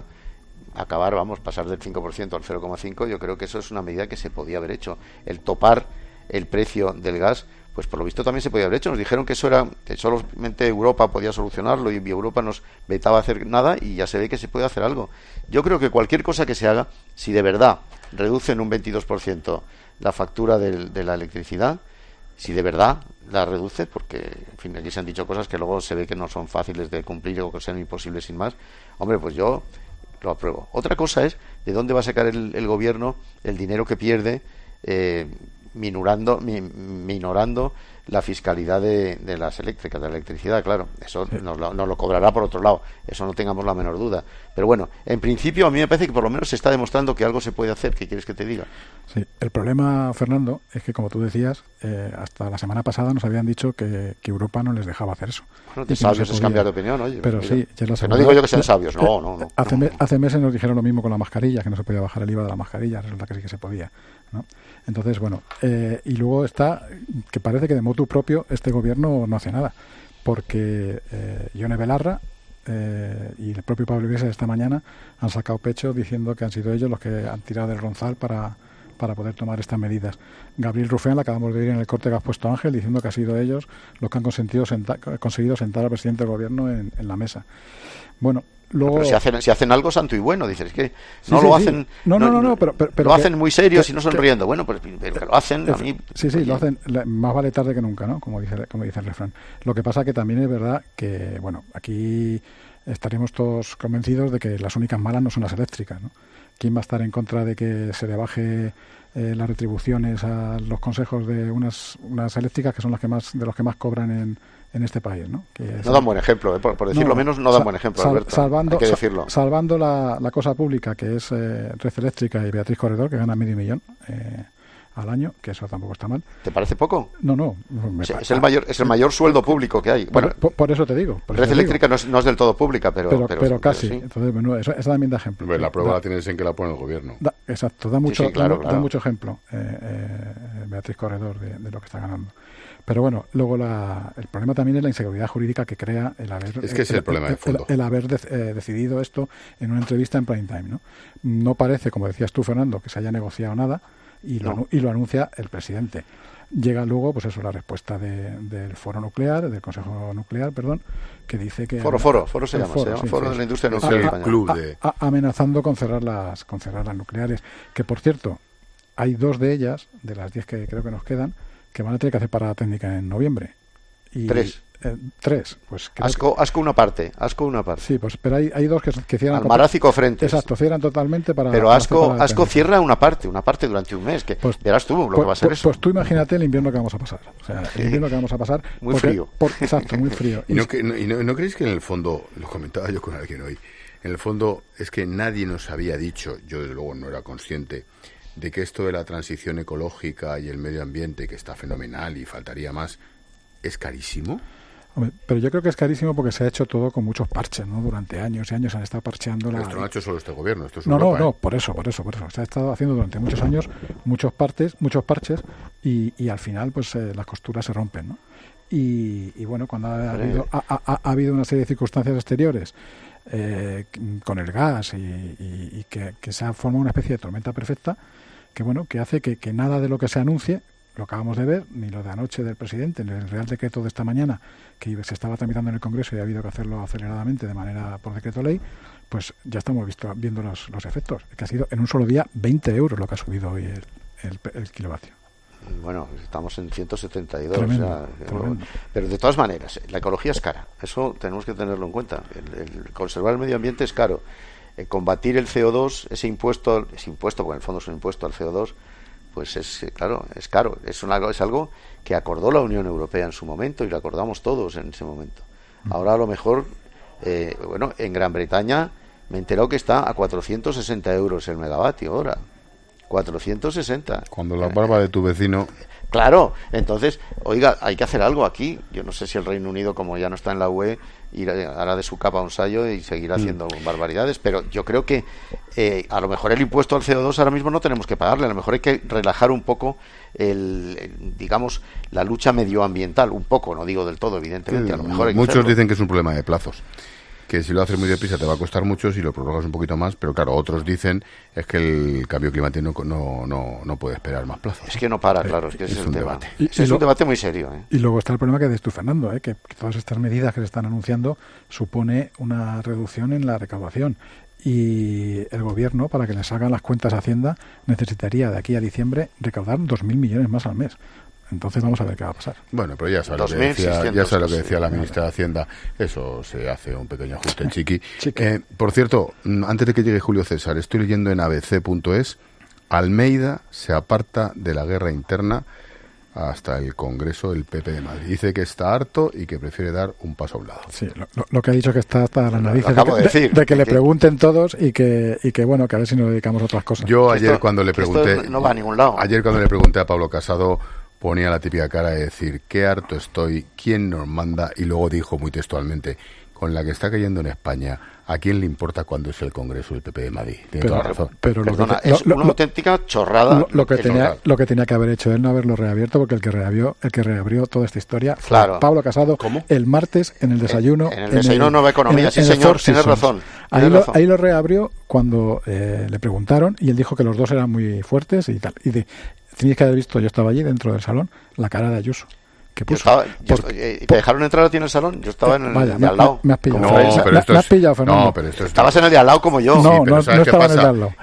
pasar del 5% al 0,5%, yo creo que eso es una medida que se podía haber hecho. El topar el precio del gas, pues por lo visto también se podía haber hecho. Nos dijeron que solamente Europa podía solucionarlo y Europa nos vetaba hacer nada, y ya se ve que se puede hacer algo. Yo creo que cualquier cosa que se haga, si de verdad reducen un 22% la factura de la electricidad, si de verdad la reduce, porque en fin, aquí se han dicho cosas que luego se ve que no son fáciles de cumplir o que sean imposibles sin más, hombre, pues yo lo apruebo. Otra cosa es de dónde va a sacar el gobierno el dinero que pierde minorando la fiscalidad de las eléctricas, de la electricidad, claro, eso nos lo cobrará por otro lado, eso no tengamos la menor duda. Pero bueno, en principio a mí me parece que por lo menos se está demostrando que algo se puede hacer. ¿Qué quieres que te diga? Sí, el problema, Fernando, es que como tú decías, hasta la semana pasada nos habían dicho que Europa no les dejaba hacer eso. Bueno, de sabios es cambiar de opinión, oye. Pero sí, no digo yo que sean sabios, no. Hace meses nos dijeron lo mismo con la mascarilla, que no se podía bajar el IVA de la mascarilla, resulta que sí que se podía, ¿no? Entonces, bueno, y luego está que parece que de motu propio este gobierno no hace nada, porque Yone Belarra y el propio Pablo Iglesias esta mañana han sacado pecho diciendo que han sido ellos los que han tirado del ronzal para poder tomar estas medidas. Gabriel Rufián, la acabamos de oír en el corte que has puesto, Ángel, diciendo que ha sido ellos los que han conseguido sentar al presidente del gobierno en la mesa. Bueno, luego... Pero si hacen algo santo y bueno, dices que no lo hacen. No, pero lo hacen muy serios y no sonriendo. Bueno, pues pero que lo hacen a mí. Sí, lo hacen. Más vale tarde que nunca, ¿no? Como dice el refrán. Lo que pasa que también es verdad que, bueno, aquí estaremos todos convencidos de que las únicas malas no son las eléctricas, ¿no? ¿Quién va a estar en contra de que se le baje las retribuciones a los consejos de unas eléctricas que son las que más de los que más cobran en este país, ¿no? No dan buen ejemplo, por decirlo menos, no dan buen ejemplo, Alberto, hay que decirlo. Salvando la cosa pública, que es Red Eléctrica y Beatriz Corredor, que gana $500,000 al año, que eso tampoco está mal. ¿Te parece poco? No. Es el mayor sueldo público que hay. Bueno, por eso te digo. Red Eléctrica no es del todo pública, pero casi. Sí. Entonces, bueno, eso también da ejemplo. La prueba la tienes en que la pone el gobierno. Exacto, da mucho ejemplo Beatriz Corredor de lo que está ganando. Pero bueno, luego el problema también es la inseguridad jurídica que crea el haber... Es que es el problema de fondo. El haber decidido esto en una entrevista en prime time, ¿no? No parece, como decías tú, Fernando, que se haya negociado nada. y lo anuncia el presidente. Llega luego, pues eso, la respuesta del Foro Nuclear, del Consejo Nuclear, perdón, que dice que... Foro se llama Foro de la Industria Nuclear Española. Amenazando con cerrar las nucleares, que por cierto, hay 2 de ellas, de las 10 que creo que nos quedan, que van a tener que hacer parada técnica en noviembre. Y 3. 3, pues Asco una parte. Sí, pues pero hay 2 que cierran. Almaraz y Cofrentes. Exacto, cierran totalmente para. Pero Asco cierra una parte durante un mes, que verás tú lo que va a ser eso. Pues tú imagínate el invierno que vamos a pasar. O sea, el invierno que vamos a pasar. Muy frío. Exacto, muy frío. ¿Y no creéis que en el fondo, lo comentaba yo con alguien hoy, en el fondo es que nadie nos había dicho, yo desde luego no era consciente, de que esto de la transición ecológica y el medio ambiente, que está fenomenal y faltaría más, es carísimo? Hombre, pero yo creo que es carísimo porque se ha hecho todo con muchos parches, ¿no? Durante años y años han estado parcheando Esto no ha hecho solo este gobierno, esto es Europa, Europa, No, por eso. Se ha estado haciendo durante muchos años muchos parches y al final pues las costuras se rompen, ¿no? Y bueno, cuando ha habido una serie de circunstancias exteriores con el gas y que se ha formado una especie de tormenta perfecta que hace que nada de lo que se anuncie, lo acabamos de ver, ni lo de anoche del presidente, ni el Real Decreto de esta mañana, que se estaba tramitando en el Congreso y ha habido que hacerlo aceleradamente de manera por decreto ley, pues ya estamos viendo los efectos. Que ha sido en un solo día 20 euros lo que ha subido hoy el kilovatio. Bueno, estamos en 172. Tremendo. Pero de todas maneras, la ecología es cara. Eso tenemos que tenerlo en cuenta. El conservar el medio ambiente es caro. Combatir el CO2, ese impuesto, porque en el fondo es un impuesto al CO2, pues es caro. Es algo que acordó la Unión Europea en su momento y lo acordamos todos en ese momento. Ahora a lo mejor, en Gran Bretaña me he enterado que está a 460 euros el megavatio hora. 460. Cuando la barba de tu vecino... Claro, entonces, oiga, hay que hacer algo aquí. Yo no sé si el Reino Unido, como ya no está en la UE, hará de su capa un sayo y seguirá haciendo barbaridades, pero yo creo que a lo mejor el impuesto al CO2 ahora mismo no tenemos que pagarle, a lo mejor hay que relajar un poco digamos, la lucha medioambiental, un poco, no digo del todo, evidentemente. A lo mejor muchos dicen que es un problema de plazos, que si lo haces muy deprisa te va a costar mucho, si lo prorrogas un poquito más, pero claro, otros dicen es que el cambio climático no puede esperar más plazos. Es que no para, claro, es que ese es el debate. Es un debate muy serio. Y luego está el problema que dices tú, Fernando, que todas estas medidas que se están anunciando supone una reducción en la recaudación. Y el gobierno, para que le salgan las cuentas a Hacienda, necesitaría de aquí a diciembre recaudar 2.000 millones más al mes. Entonces vamos a ver qué va a pasar. Bueno, pero ya sabes lo que decía la ministra de Hacienda. Eso se hace un pequeño ajuste chiqui. Por cierto, antes de que llegue Julio César, estoy leyendo en abc.es, Almeida se aparta de la guerra interna hasta el Congreso del PP de Madrid. Dice que está harto y que prefiere dar un paso a un lado. Sí, lo que ha dicho que está hasta las narices de que le pregunten todos y que bueno, que a ver si nos dedicamos a otras cosas. Yo ayer cuando le pregunté... no va a ningún lado. Ayer cuando le pregunté a Pablo Casado, ponía la típica cara de decir, qué harto estoy, quién nos manda, y luego dijo muy textualmente, con la que está cayendo en España, ¿a quién le importa cuándo es el Congreso del PP de Madrid? Tiene toda la razón. Pero es una auténtica chorrada. Lo que tenía que haber hecho él, no haberlo reabierto, porque el que reabrió toda esta historia fue Pablo Casado. ¿Cómo? El martes en el desayuno. En el desayuno Nueva Economía, sí señor, tienes razón. Ahí lo reabrió cuando le preguntaron y él dijo que los dos eran muy fuertes y tal. Tenías que haber visto, yo estaba allí dentro del salón, la cara de Ayuso. ¿Te dejaron entrar a ti en el salón? Yo estaba en el de al lado. Me has pillado. Me has pillado, Fernando. No, pero estabas en el de al lado como yo. No, ¿sabes qué estaba pasa? en el de al lado.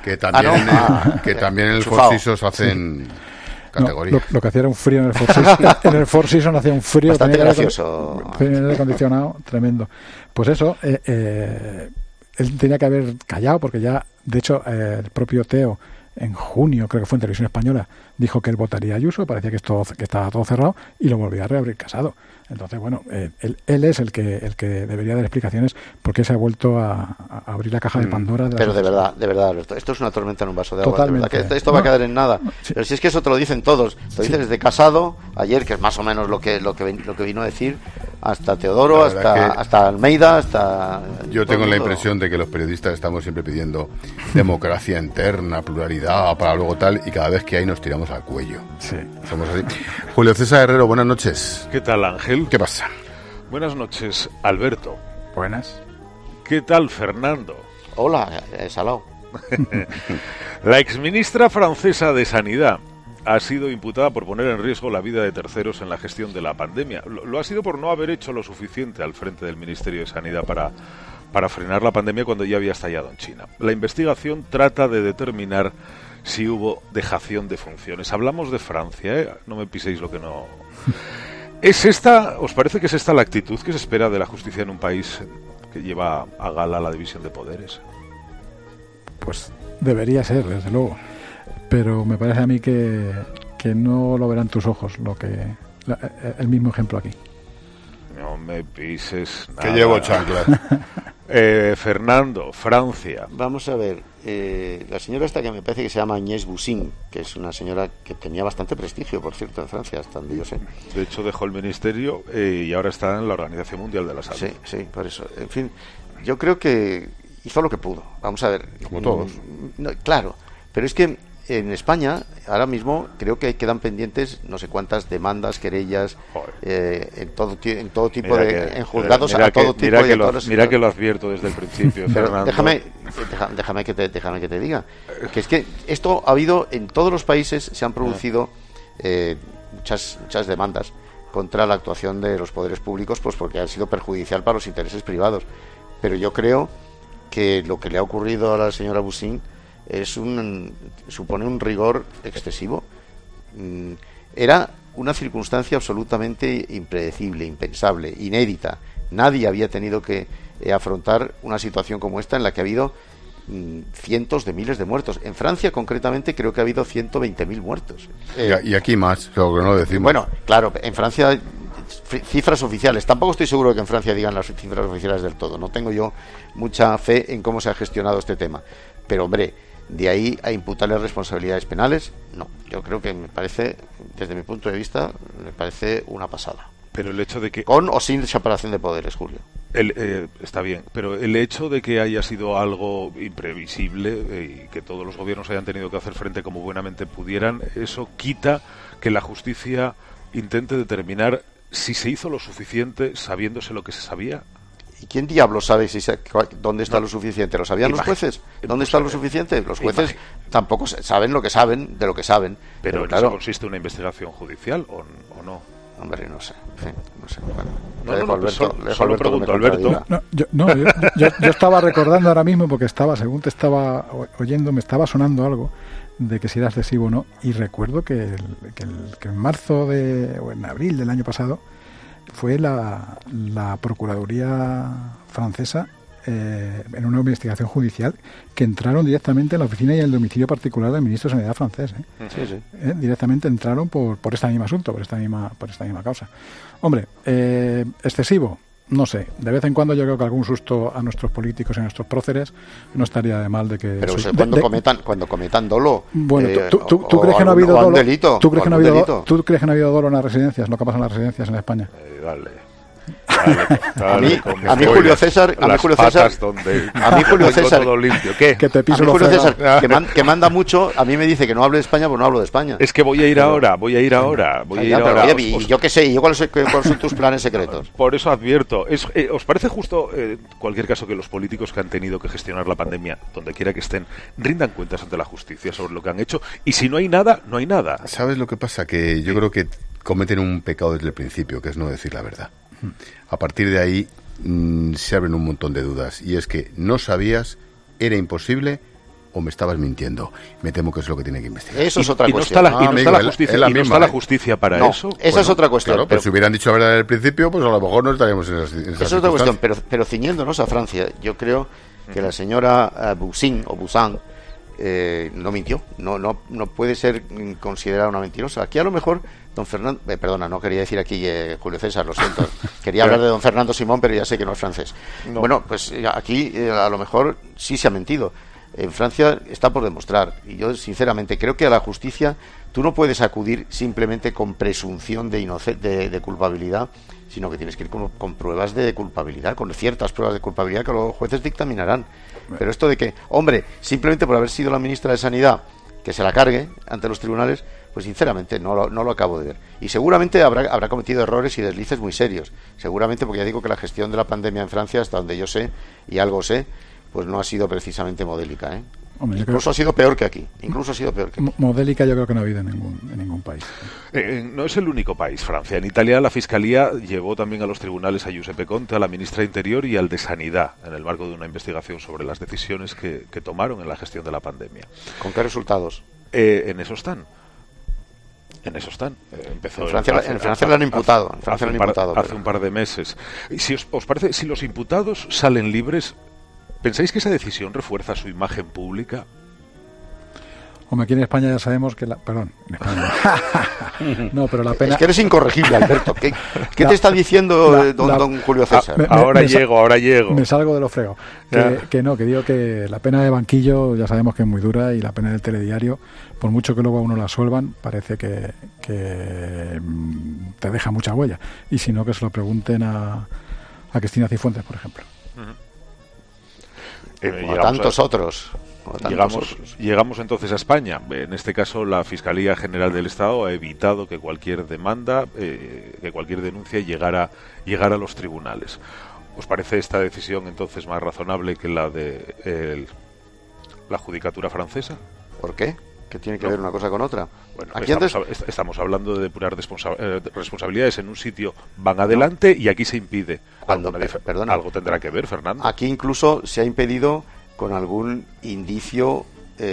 Que también en el Four Seasons hacen categorías. Lo que hacía era un frío en el Four Seasons. En el Four Seasons hacía un frío. Bastante gracioso. Tenía aire acondicionado tremendo. Pues eso, él tenía que haber callado porque ya, de hecho, el propio Teo, en junio, creo que fue en Televisión Española, dijo que él votaría a Ayuso, parecía que estaba todo cerrado y lo volvió a reabrir Casado. Entonces, bueno, él es el que debería dar explicaciones porque se ha vuelto a abrir la caja de Pandora. Pero de verdad, Alberto, esto es una tormenta en un vaso de agua. De verdad, que esto va a quedar en nada. Sí. Pero si es que eso te lo dicen todos. Te lo dicen desde Casado, ayer, que es más o menos lo que vino a decir, hasta Teodoro, hasta Almeida, hasta... Yo tengo la impresión de que los periodistas estamos siempre pidiendo democracia interna, pluralidad, para luego tal, y cada vez que hay nos tiramos al cuello. Sí. Somos así. Julio César Herrero, buenas noches. ¿Qué tal, Ángel? ¿Qué pasa? Buenas noches, Alberto. Buenas. ¿Qué tal, Fernando? Hola, Salao. La exministra francesa de Sanidad ha sido imputada por poner en riesgo la vida de terceros en la gestión de la pandemia. Lo ha sido por no haber hecho lo suficiente al frente del Ministerio de Sanidad para frenar la pandemia cuando ya había estallado en China. La investigación trata de determinar si hubo dejación de funciones. Hablamos de Francia, ¿eh? No me piséis lo que no... ¿Os parece que es esta la actitud que se espera de la justicia en un país que lleva a gala la división de poderes? Pues debería ser, desde luego. Pero me parece a mí que no lo verán tus ojos, el mismo ejemplo aquí. No me pises nada. Que llevo chanclas. Fernando, Francia. Vamos a ver, la señora esta que me parece que se llama Agnès Buzyn, que es una señora que tenía bastante prestigio, por cierto, en Francia, hasta donde yo sé. De hecho, dejó el ministerio y ahora está en la Organización Mundial de la Salud. Sí, por eso. En fin, yo creo que hizo lo que pudo. Vamos a ver. Como todos. No, claro, pero es que en España ahora mismo creo que quedan pendientes no sé cuántas demandas, querellas en todo tipo en juzgados a todo tipo de... Mira que lo advierto desde el principio, Fernando. Déjame que te diga que es que esto ha habido en todos los países, se han producido muchas demandas contra la actuación de los poderes públicos, pues porque han sido perjudicial para los intereses privados. Pero yo creo que lo que le ha ocurrido a la señora Buzyn supone un rigor excesivo. Era una circunstancia absolutamente impredecible, impensable, inédita. Nadie había tenido que afrontar una situación como esta en la que ha habido cientos de miles de muertos. En Francia, concretamente, creo que ha habido 120.000 muertos. Y aquí más, lo que no decimos. Bueno, claro, en Francia cifras oficiales. Tampoco estoy seguro de que en Francia digan las cifras oficiales del todo. No tengo yo mucha fe en cómo se ha gestionado este tema. Pero, hombre, de ahí a imputarle responsabilidades penales, no. Yo creo que me parece, desde mi punto de vista, me parece una pasada. Pero el hecho de que... Con o sin separación de poderes, Julio. Está bien, pero el hecho de que haya sido algo imprevisible y que todos los gobiernos hayan tenido que hacer frente como buenamente pudieran, eso quita que la justicia intente determinar si se hizo lo suficiente sabiéndose lo que se sabía. ¿Y quién diablos sabe dónde está lo suficiente? ¿Lo sabían los jueces? ¿Dónde está lo suficiente? Los jueces tampoco saben lo que saben de lo que saben. Pero claro, ¿en eso consiste una investigación judicial o no? Hombre, no sé. En fin, no sé. Bueno, solo pregunto, Alberto. Yo estaba recordando ahora mismo, porque según te estaba oyendo, me estaba sonando algo de que si era excesivo o no, y recuerdo que en marzo o en abril del año pasado fue la Procuraduría francesa en una investigación judicial que entraron directamente en la oficina y en el domicilio particular del ministro de Sanidad francés. Sí. Directamente entraron por este mismo asunto, por esta misma causa. Hombre, excesivo, no sé. De vez en cuando yo creo que algún susto a nuestros políticos y a nuestros próceres no estaría de mal de que... Pero cuando cometan dolo... Bueno, ¿tú crees que no ha habido dolo? Delito, ¿Tú crees que no ha habido dolo en las residencias, lo que pasa en las residencias en España? A mí Julio César que manda mucho, a mí me dice que no hable de España, pues no hablo de España. Es que voy a ir ahora. Y yo qué sé, ¿cuáles son tus planes secretos? Por eso advierto, ¿os parece justo, en cualquier caso, que los políticos que han tenido que gestionar la pandemia, donde quiera que estén, rindan cuentas ante la justicia sobre lo que han hecho? Y si no hay nada, no hay nada. ¿Sabes lo que pasa? Que yo creo que cometen un pecado desde el principio, que es no decir la verdad. A partir de ahí se abren un montón de dudas, y es que no sabías, era imposible o me estabas mintiendo. Me temo que es lo que tiene que investigar. Eso es otra cuestión. No está la justicia para eso. Esa es otra cuestión. Claro, pero si hubieran dicho la verdad desde el principio, pues a lo mejor no estaríamos en esa Esa es otra cuestión, pero ciñéndonos a Francia, yo creo que la señora Buzyn no mintió, no puede ser considerada una mentirosa. Aquí a lo mejor don Fernando, perdona, no quería decir aquí Julio César, lo siento, quería hablar de don Fernando Simón, pero ya sé que no es francés. No. Bueno, pues aquí a lo mejor sí se ha mentido. En Francia está por demostrar, y yo sinceramente creo que a la justicia tú no puedes acudir simplemente con presunción de culpabilidad, sino que tienes que ir con pruebas de culpabilidad, con ciertas pruebas de culpabilidad que los jueces dictaminarán. Pero esto de que, hombre, simplemente por haber sido la ministra de Sanidad, que se la cargue ante los tribunales, pues sinceramente no lo acabo de ver. Y seguramente habrá cometido errores y deslices muy serios. Seguramente, porque ya digo que la gestión de la pandemia en Francia, hasta donde yo sé, y algo sé, pues no ha sido precisamente modélica, ¿eh? Hombre, incluso ha sido peor que aquí. Modélica yo creo que no ha habido en ningún país. No es el único país, Francia. En Italia la Fiscalía llevó también a los tribunales a Giuseppe Conte, a la ministra de Interior y al de Sanidad, en el marco de una investigación sobre las decisiones que tomaron en la gestión de la pandemia. ¿Con qué resultados? En eso están. Empezó en Francia lo han imputado. Hace un par de meses. Y si os parece, si los imputados salen libres, ¿pensáis que esa decisión refuerza su imagen pública? Hombre, aquí en España ya sabemos que Perdón, en España. No, pero la pena... Es que eres incorregible, Alberto. ¿Qué te está diciendo don Julio César? Ahora llego. Me salgo de lo frego. Que digo que la pena de banquillo ya sabemos que es muy dura, y la pena del telediario, por mucho que luego a uno la suelvan, parece que te deja mucha huella. Y si no, que se lo pregunten a Cristina Cifuentes, por ejemplo. A tantos otros. Llegamos entonces a España. En este caso, la Fiscalía General del Estado ha evitado que cualquier demanda, que cualquier denuncia llegara a los tribunales. ¿Os parece esta decisión entonces más razonable que la de la judicatura francesa? ¿Por qué? ¿Qué tiene que ver una cosa con otra? Bueno, estamos hablando de depurar responsabilidades. En un sitio van adelante y aquí se impide. Algo tendrá que ver, Fernando. Aquí incluso se ha impedido con algún indicio,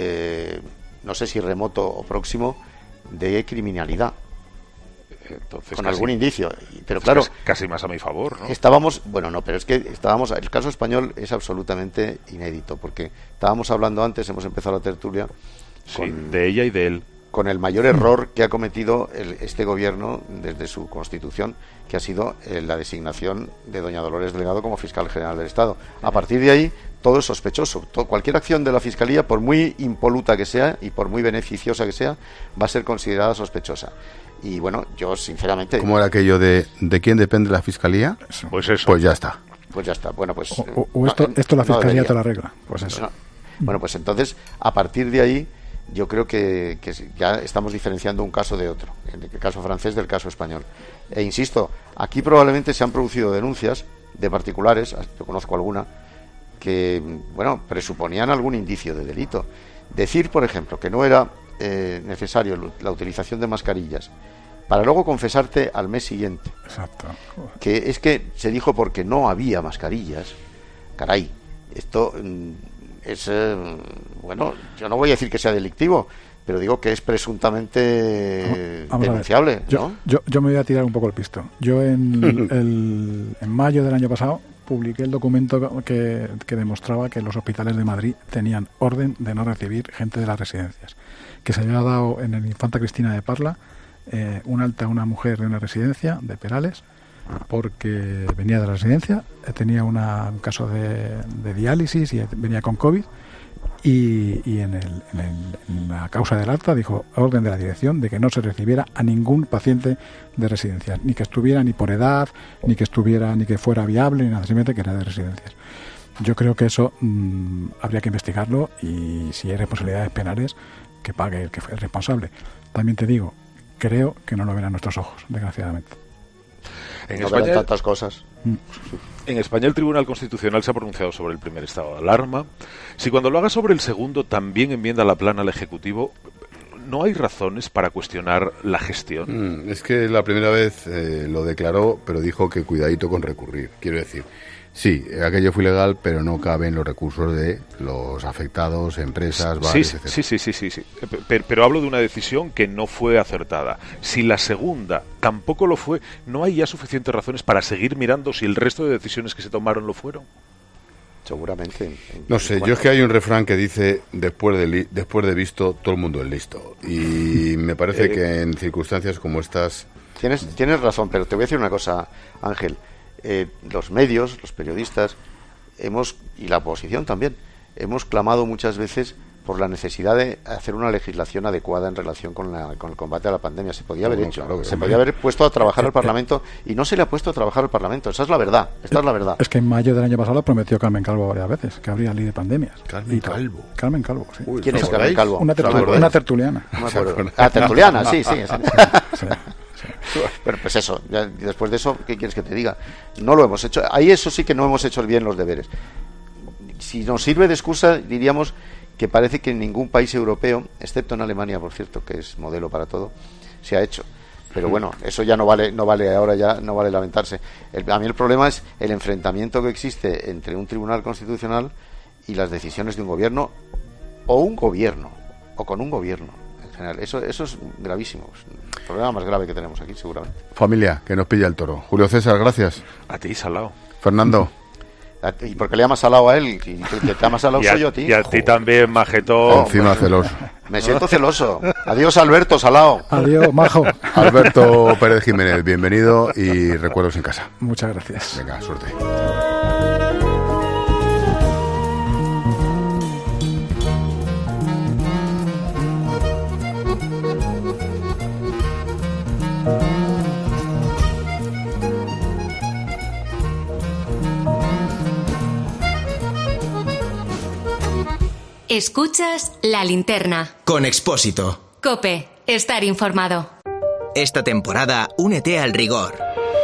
no sé si remoto o próximo, de criminalidad. Entonces, con algún indicio. Pero claro, casi más a mi favor, ¿no? Pero es que el caso español es absolutamente inédito, porque estábamos hablando antes, hemos empezado la tertulia, de ella y de él, con el mayor error que ha cometido este gobierno desde su constitución, que ha sido la designación de doña Dolores Delgado como fiscal general del Estado. A partir de ahí, todo es sospechoso. Cualquier acción de la Fiscalía, por muy impoluta que sea y por muy beneficiosa que sea, va a ser considerada sospechosa. Y bueno, yo sinceramente... ¿Cómo era aquello de quién depende la Fiscalía? Pues eso. Pues ya está. Bueno, pues... Esto la Fiscalía te lo arregla. Pues eso. Bueno, pues entonces, a partir de ahí, yo creo que ya estamos diferenciando un caso de otro, el caso francés del caso español. E insisto, aquí probablemente se han producido denuncias de particulares, yo conozco alguna, que, presuponían algún indicio de delito. Decir, por ejemplo, que no era necesario la utilización de mascarillas para luego confesarte al mes siguiente. Exacto. Que es que se dijo porque no había mascarillas. Caray, esto es... yo no voy a decir que sea delictivo, pero digo que es presuntamente denunciable, ¿no? Yo me voy a tirar un poco el pisto. Yo en mayo del año pasado publiqué el documento que demostraba que los hospitales de Madrid tenían orden de no recibir gente de las residencias, que se había dado en el Infanta Cristina de Parla un alta a una mujer de una residencia de Perales porque venía de la residencia, tenía un caso de diálisis y venía con COVID, y en la causa del alta dijo orden de la dirección de que no se recibiera a ningún paciente de residencias, ni que estuviera ni por edad, ni que fuera viable, ni nada, simplemente que era de residencias. Yo creo que eso habría que investigarlo, y si hay responsabilidades penales, que pague el que fue el responsable. También te digo, creo que no lo ven a nuestros ojos, desgraciadamente. En España tantas cosas. En España el Tribunal Constitucional se ha pronunciado sobre el primer estado de alarma. Si cuando lo haga sobre el segundo también enmienda la plana al Ejecutivo, ¿no hay razones para cuestionar la gestión? Es que la primera vez lo declaró, pero dijo que cuidadito con recurrir. Quiero decir, sí, aquello fue ilegal, pero no caben los recursos de los afectados, empresas, bares, etc. Sí. Pero hablo de una decisión que no fue acertada. Si la segunda tampoco lo fue, ¿no hay ya suficientes razones para seguir mirando si el resto de decisiones que se tomaron lo fueron? Seguramente. No sé, yo es que hay un refrán que dice después de visto, todo el mundo es listo. Y me parece que en circunstancias como estas... Tienes razón, pero te voy a decir una cosa, Ángel. Los medios, los periodistas, y la oposición también, hemos clamado muchas veces por la necesidad de hacer una legislación adecuada en relación con el combate a la pandemia. Se podía haber hecho, claro, se podía haber puesto a trabajar al Parlamento, y no se le ha puesto a trabajar al Parlamento. Esa es la verdad. Es que en mayo del año pasado prometió Carmen Calvo varias veces que habría ley de pandemias. Carmen Calvo, sí. ¿Quién es Carmen Calvo? Una tertuliana. No me acuerdo. Tertuliana, sí. Pero pues eso, ya, después de eso, ¿qué quieres que te diga? No lo hemos hecho. Ahí eso sí que no hemos hecho bien los deberes. Si nos sirve de excusa, diríamos que parece que en ningún país europeo, excepto en Alemania, por cierto, que es modelo para todo, se ha hecho. Pero bueno, eso ya no vale ahora, ya no vale lamentarse. A mí el problema es el enfrentamiento que existe entre un tribunal constitucional y las decisiones de un gobierno o con un gobierno en general. Eso es gravísimo, es el problema más grave que tenemos aquí, seguramente. Familia, que nos pilla el toro. Julio César, gracias. A ti, Salao. Fernando. ¿Y por qué le llamas salado a él? ¿Y que te llamas salado soy yo a ti? Y a ti también, majetón. Encima celoso. Me siento celoso. Adiós, Alberto, salado. Adiós, majo. Alberto Pérez Jiménez, bienvenido y recuerdos en casa. Muchas gracias. Venga, suerte. Escuchas La Linterna. Con Expósito. COPE. Estar informado. Esta temporada, únete al rigor.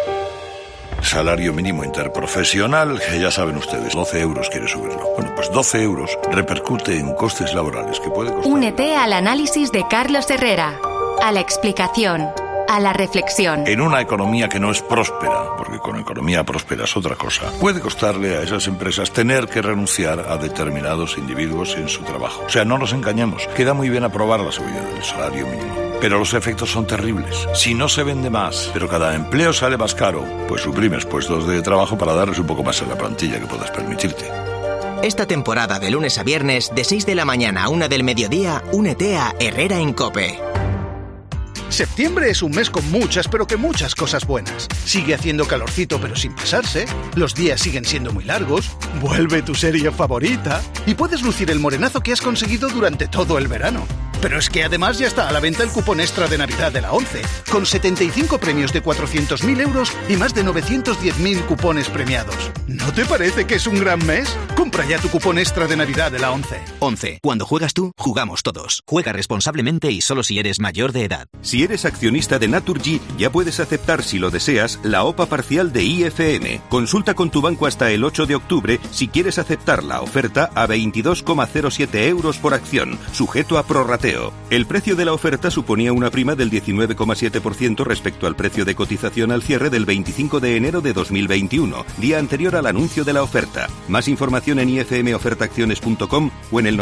Salario mínimo interprofesional, que ya saben ustedes, 12 euros quiere subirlo. Bueno, pues 12 euros repercute en costes laborales que puede costar... Únete al análisis de Carlos Herrera. A la explicación. A la reflexión. En una economía que no es próspera, porque con economía próspera es otra cosa, puede costarle a esas empresas tener que renunciar a determinados individuos en su trabajo. O sea, no nos engañemos, queda muy bien aprobar la subida del salario mínimo, pero los efectos son terribles. Si no se vende más, pero cada empleo sale más caro, pues suprimes puestos de trabajo para darles un poco más en la plantilla que puedas permitirte. Esta temporada, de lunes a viernes, de 6 de la mañana a 1 del mediodía, únete a Herrera en COPE. Septiembre es un mes con muchas, pero que muchas cosas buenas. Sigue haciendo calorcito pero sin pasarse, los días siguen siendo muy largos, vuelve tu serie favorita y puedes lucir el morenazo que has conseguido durante todo el verano. Pero es que además ya está a la venta el cupón extra de Navidad de la ONCE, con 75 premios de 400.000 euros y más de 910.000 cupones premiados. ¿No te parece que es un gran mes? Compra ya tu cupón extra de Navidad de la ONCE. ONCE. Cuando juegas tú, jugamos todos. Juega responsablemente y solo si eres mayor de edad. Si eres accionista de Naturgy, ya puedes aceptar, si lo deseas, la OPA parcial de IFM. Consulta con tu banco hasta el 8 de octubre si quieres aceptar la oferta a 22,07 euros por acción, sujeto a prorrateo. El precio de la oferta suponía una prima del 19,7% respecto al precio de cotización al cierre del 25 de enero de 2021, día anterior al anuncio de la oferta. Más información en ifmofertaacciones.com o en el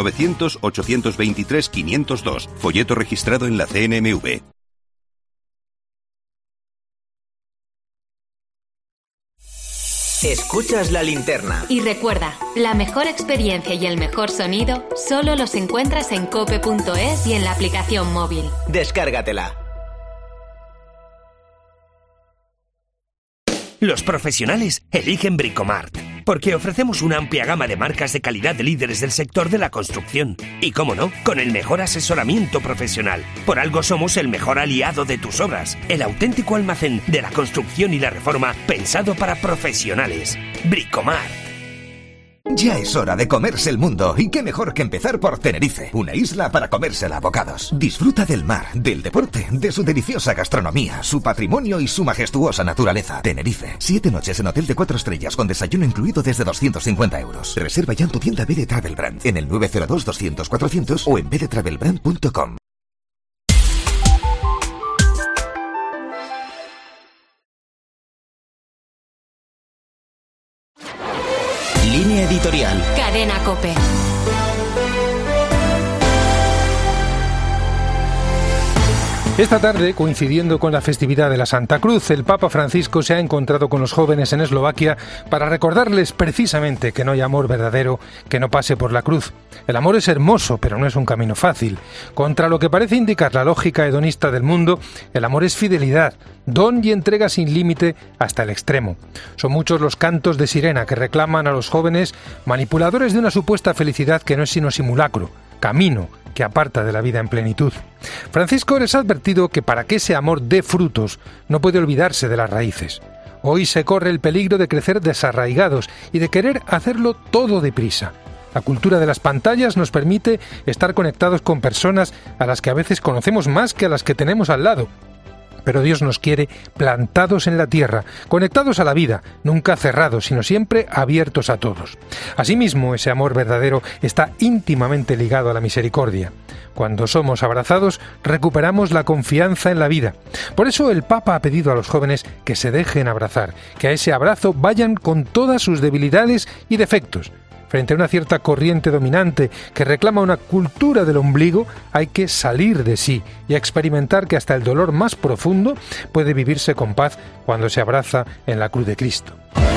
900-823-502. Folleto registrado en la CNMV. Escuchas La Linterna. Y recuerda, la mejor experiencia y el mejor sonido solo los encuentras en cope.es y en la aplicación móvil. Descárgatela. Los profesionales eligen Bricomart, porque ofrecemos una amplia gama de marcas de calidad de líderes del sector de la construcción. Y cómo no, con el mejor asesoramiento profesional. Por algo somos el mejor aliado de tus obras, el auténtico almacén de la construcción y la reforma pensado para profesionales. Bricomart. Ya es hora de comerse el mundo, y qué mejor que empezar por Tenerife, una isla para comérsela a bocados. Disfruta del mar, del deporte, de su deliciosa gastronomía, su patrimonio y su majestuosa naturaleza. Tenerife, 7 noches en hotel de 4 estrellas con desayuno incluido desde 250 euros. Reserva ya en tu tienda BD Travel Brand en el 902-200-400 o en bdtravelbrand.com. Línea editorial. Cadena COPE. Esta tarde, coincidiendo con la festividad de la Santa Cruz, el Papa Francisco se ha encontrado con los jóvenes en Eslovaquia para recordarles precisamente que no hay amor verdadero que no pase por la cruz. El amor es hermoso, pero no es un camino fácil. Contra lo que parece indicar la lógica hedonista del mundo, el amor es fidelidad, don y entrega sin límite hasta el extremo. Son muchos los cantos de sirena que reclaman a los jóvenes manipuladores de una supuesta felicidad que no es sino simulacro, camino que aparta de la vida en plenitud. Francisco les ha advertido que para que ese amor dé frutos no puede olvidarse de las raíces. Hoy se corre el peligro de crecer desarraigados y de querer hacerlo todo deprisa. La cultura de las pantallas nos permite estar conectados con personas a las que a veces conocemos más que a las que tenemos al lado. Pero Dios nos quiere plantados en la tierra, conectados a la vida, nunca cerrados, sino siempre abiertos a todos. Asimismo, ese amor verdadero está íntimamente ligado a la misericordia. Cuando somos abrazados, recuperamos la confianza en la vida. Por eso el Papa ha pedido a los jóvenes que se dejen abrazar, que a ese abrazo vayan con todas sus debilidades y defectos. Frente a una cierta corriente dominante que reclama una cultura del ombligo, hay que salir de sí y experimentar que hasta el dolor más profundo puede vivirse con paz cuando se abraza en la cruz de Cristo.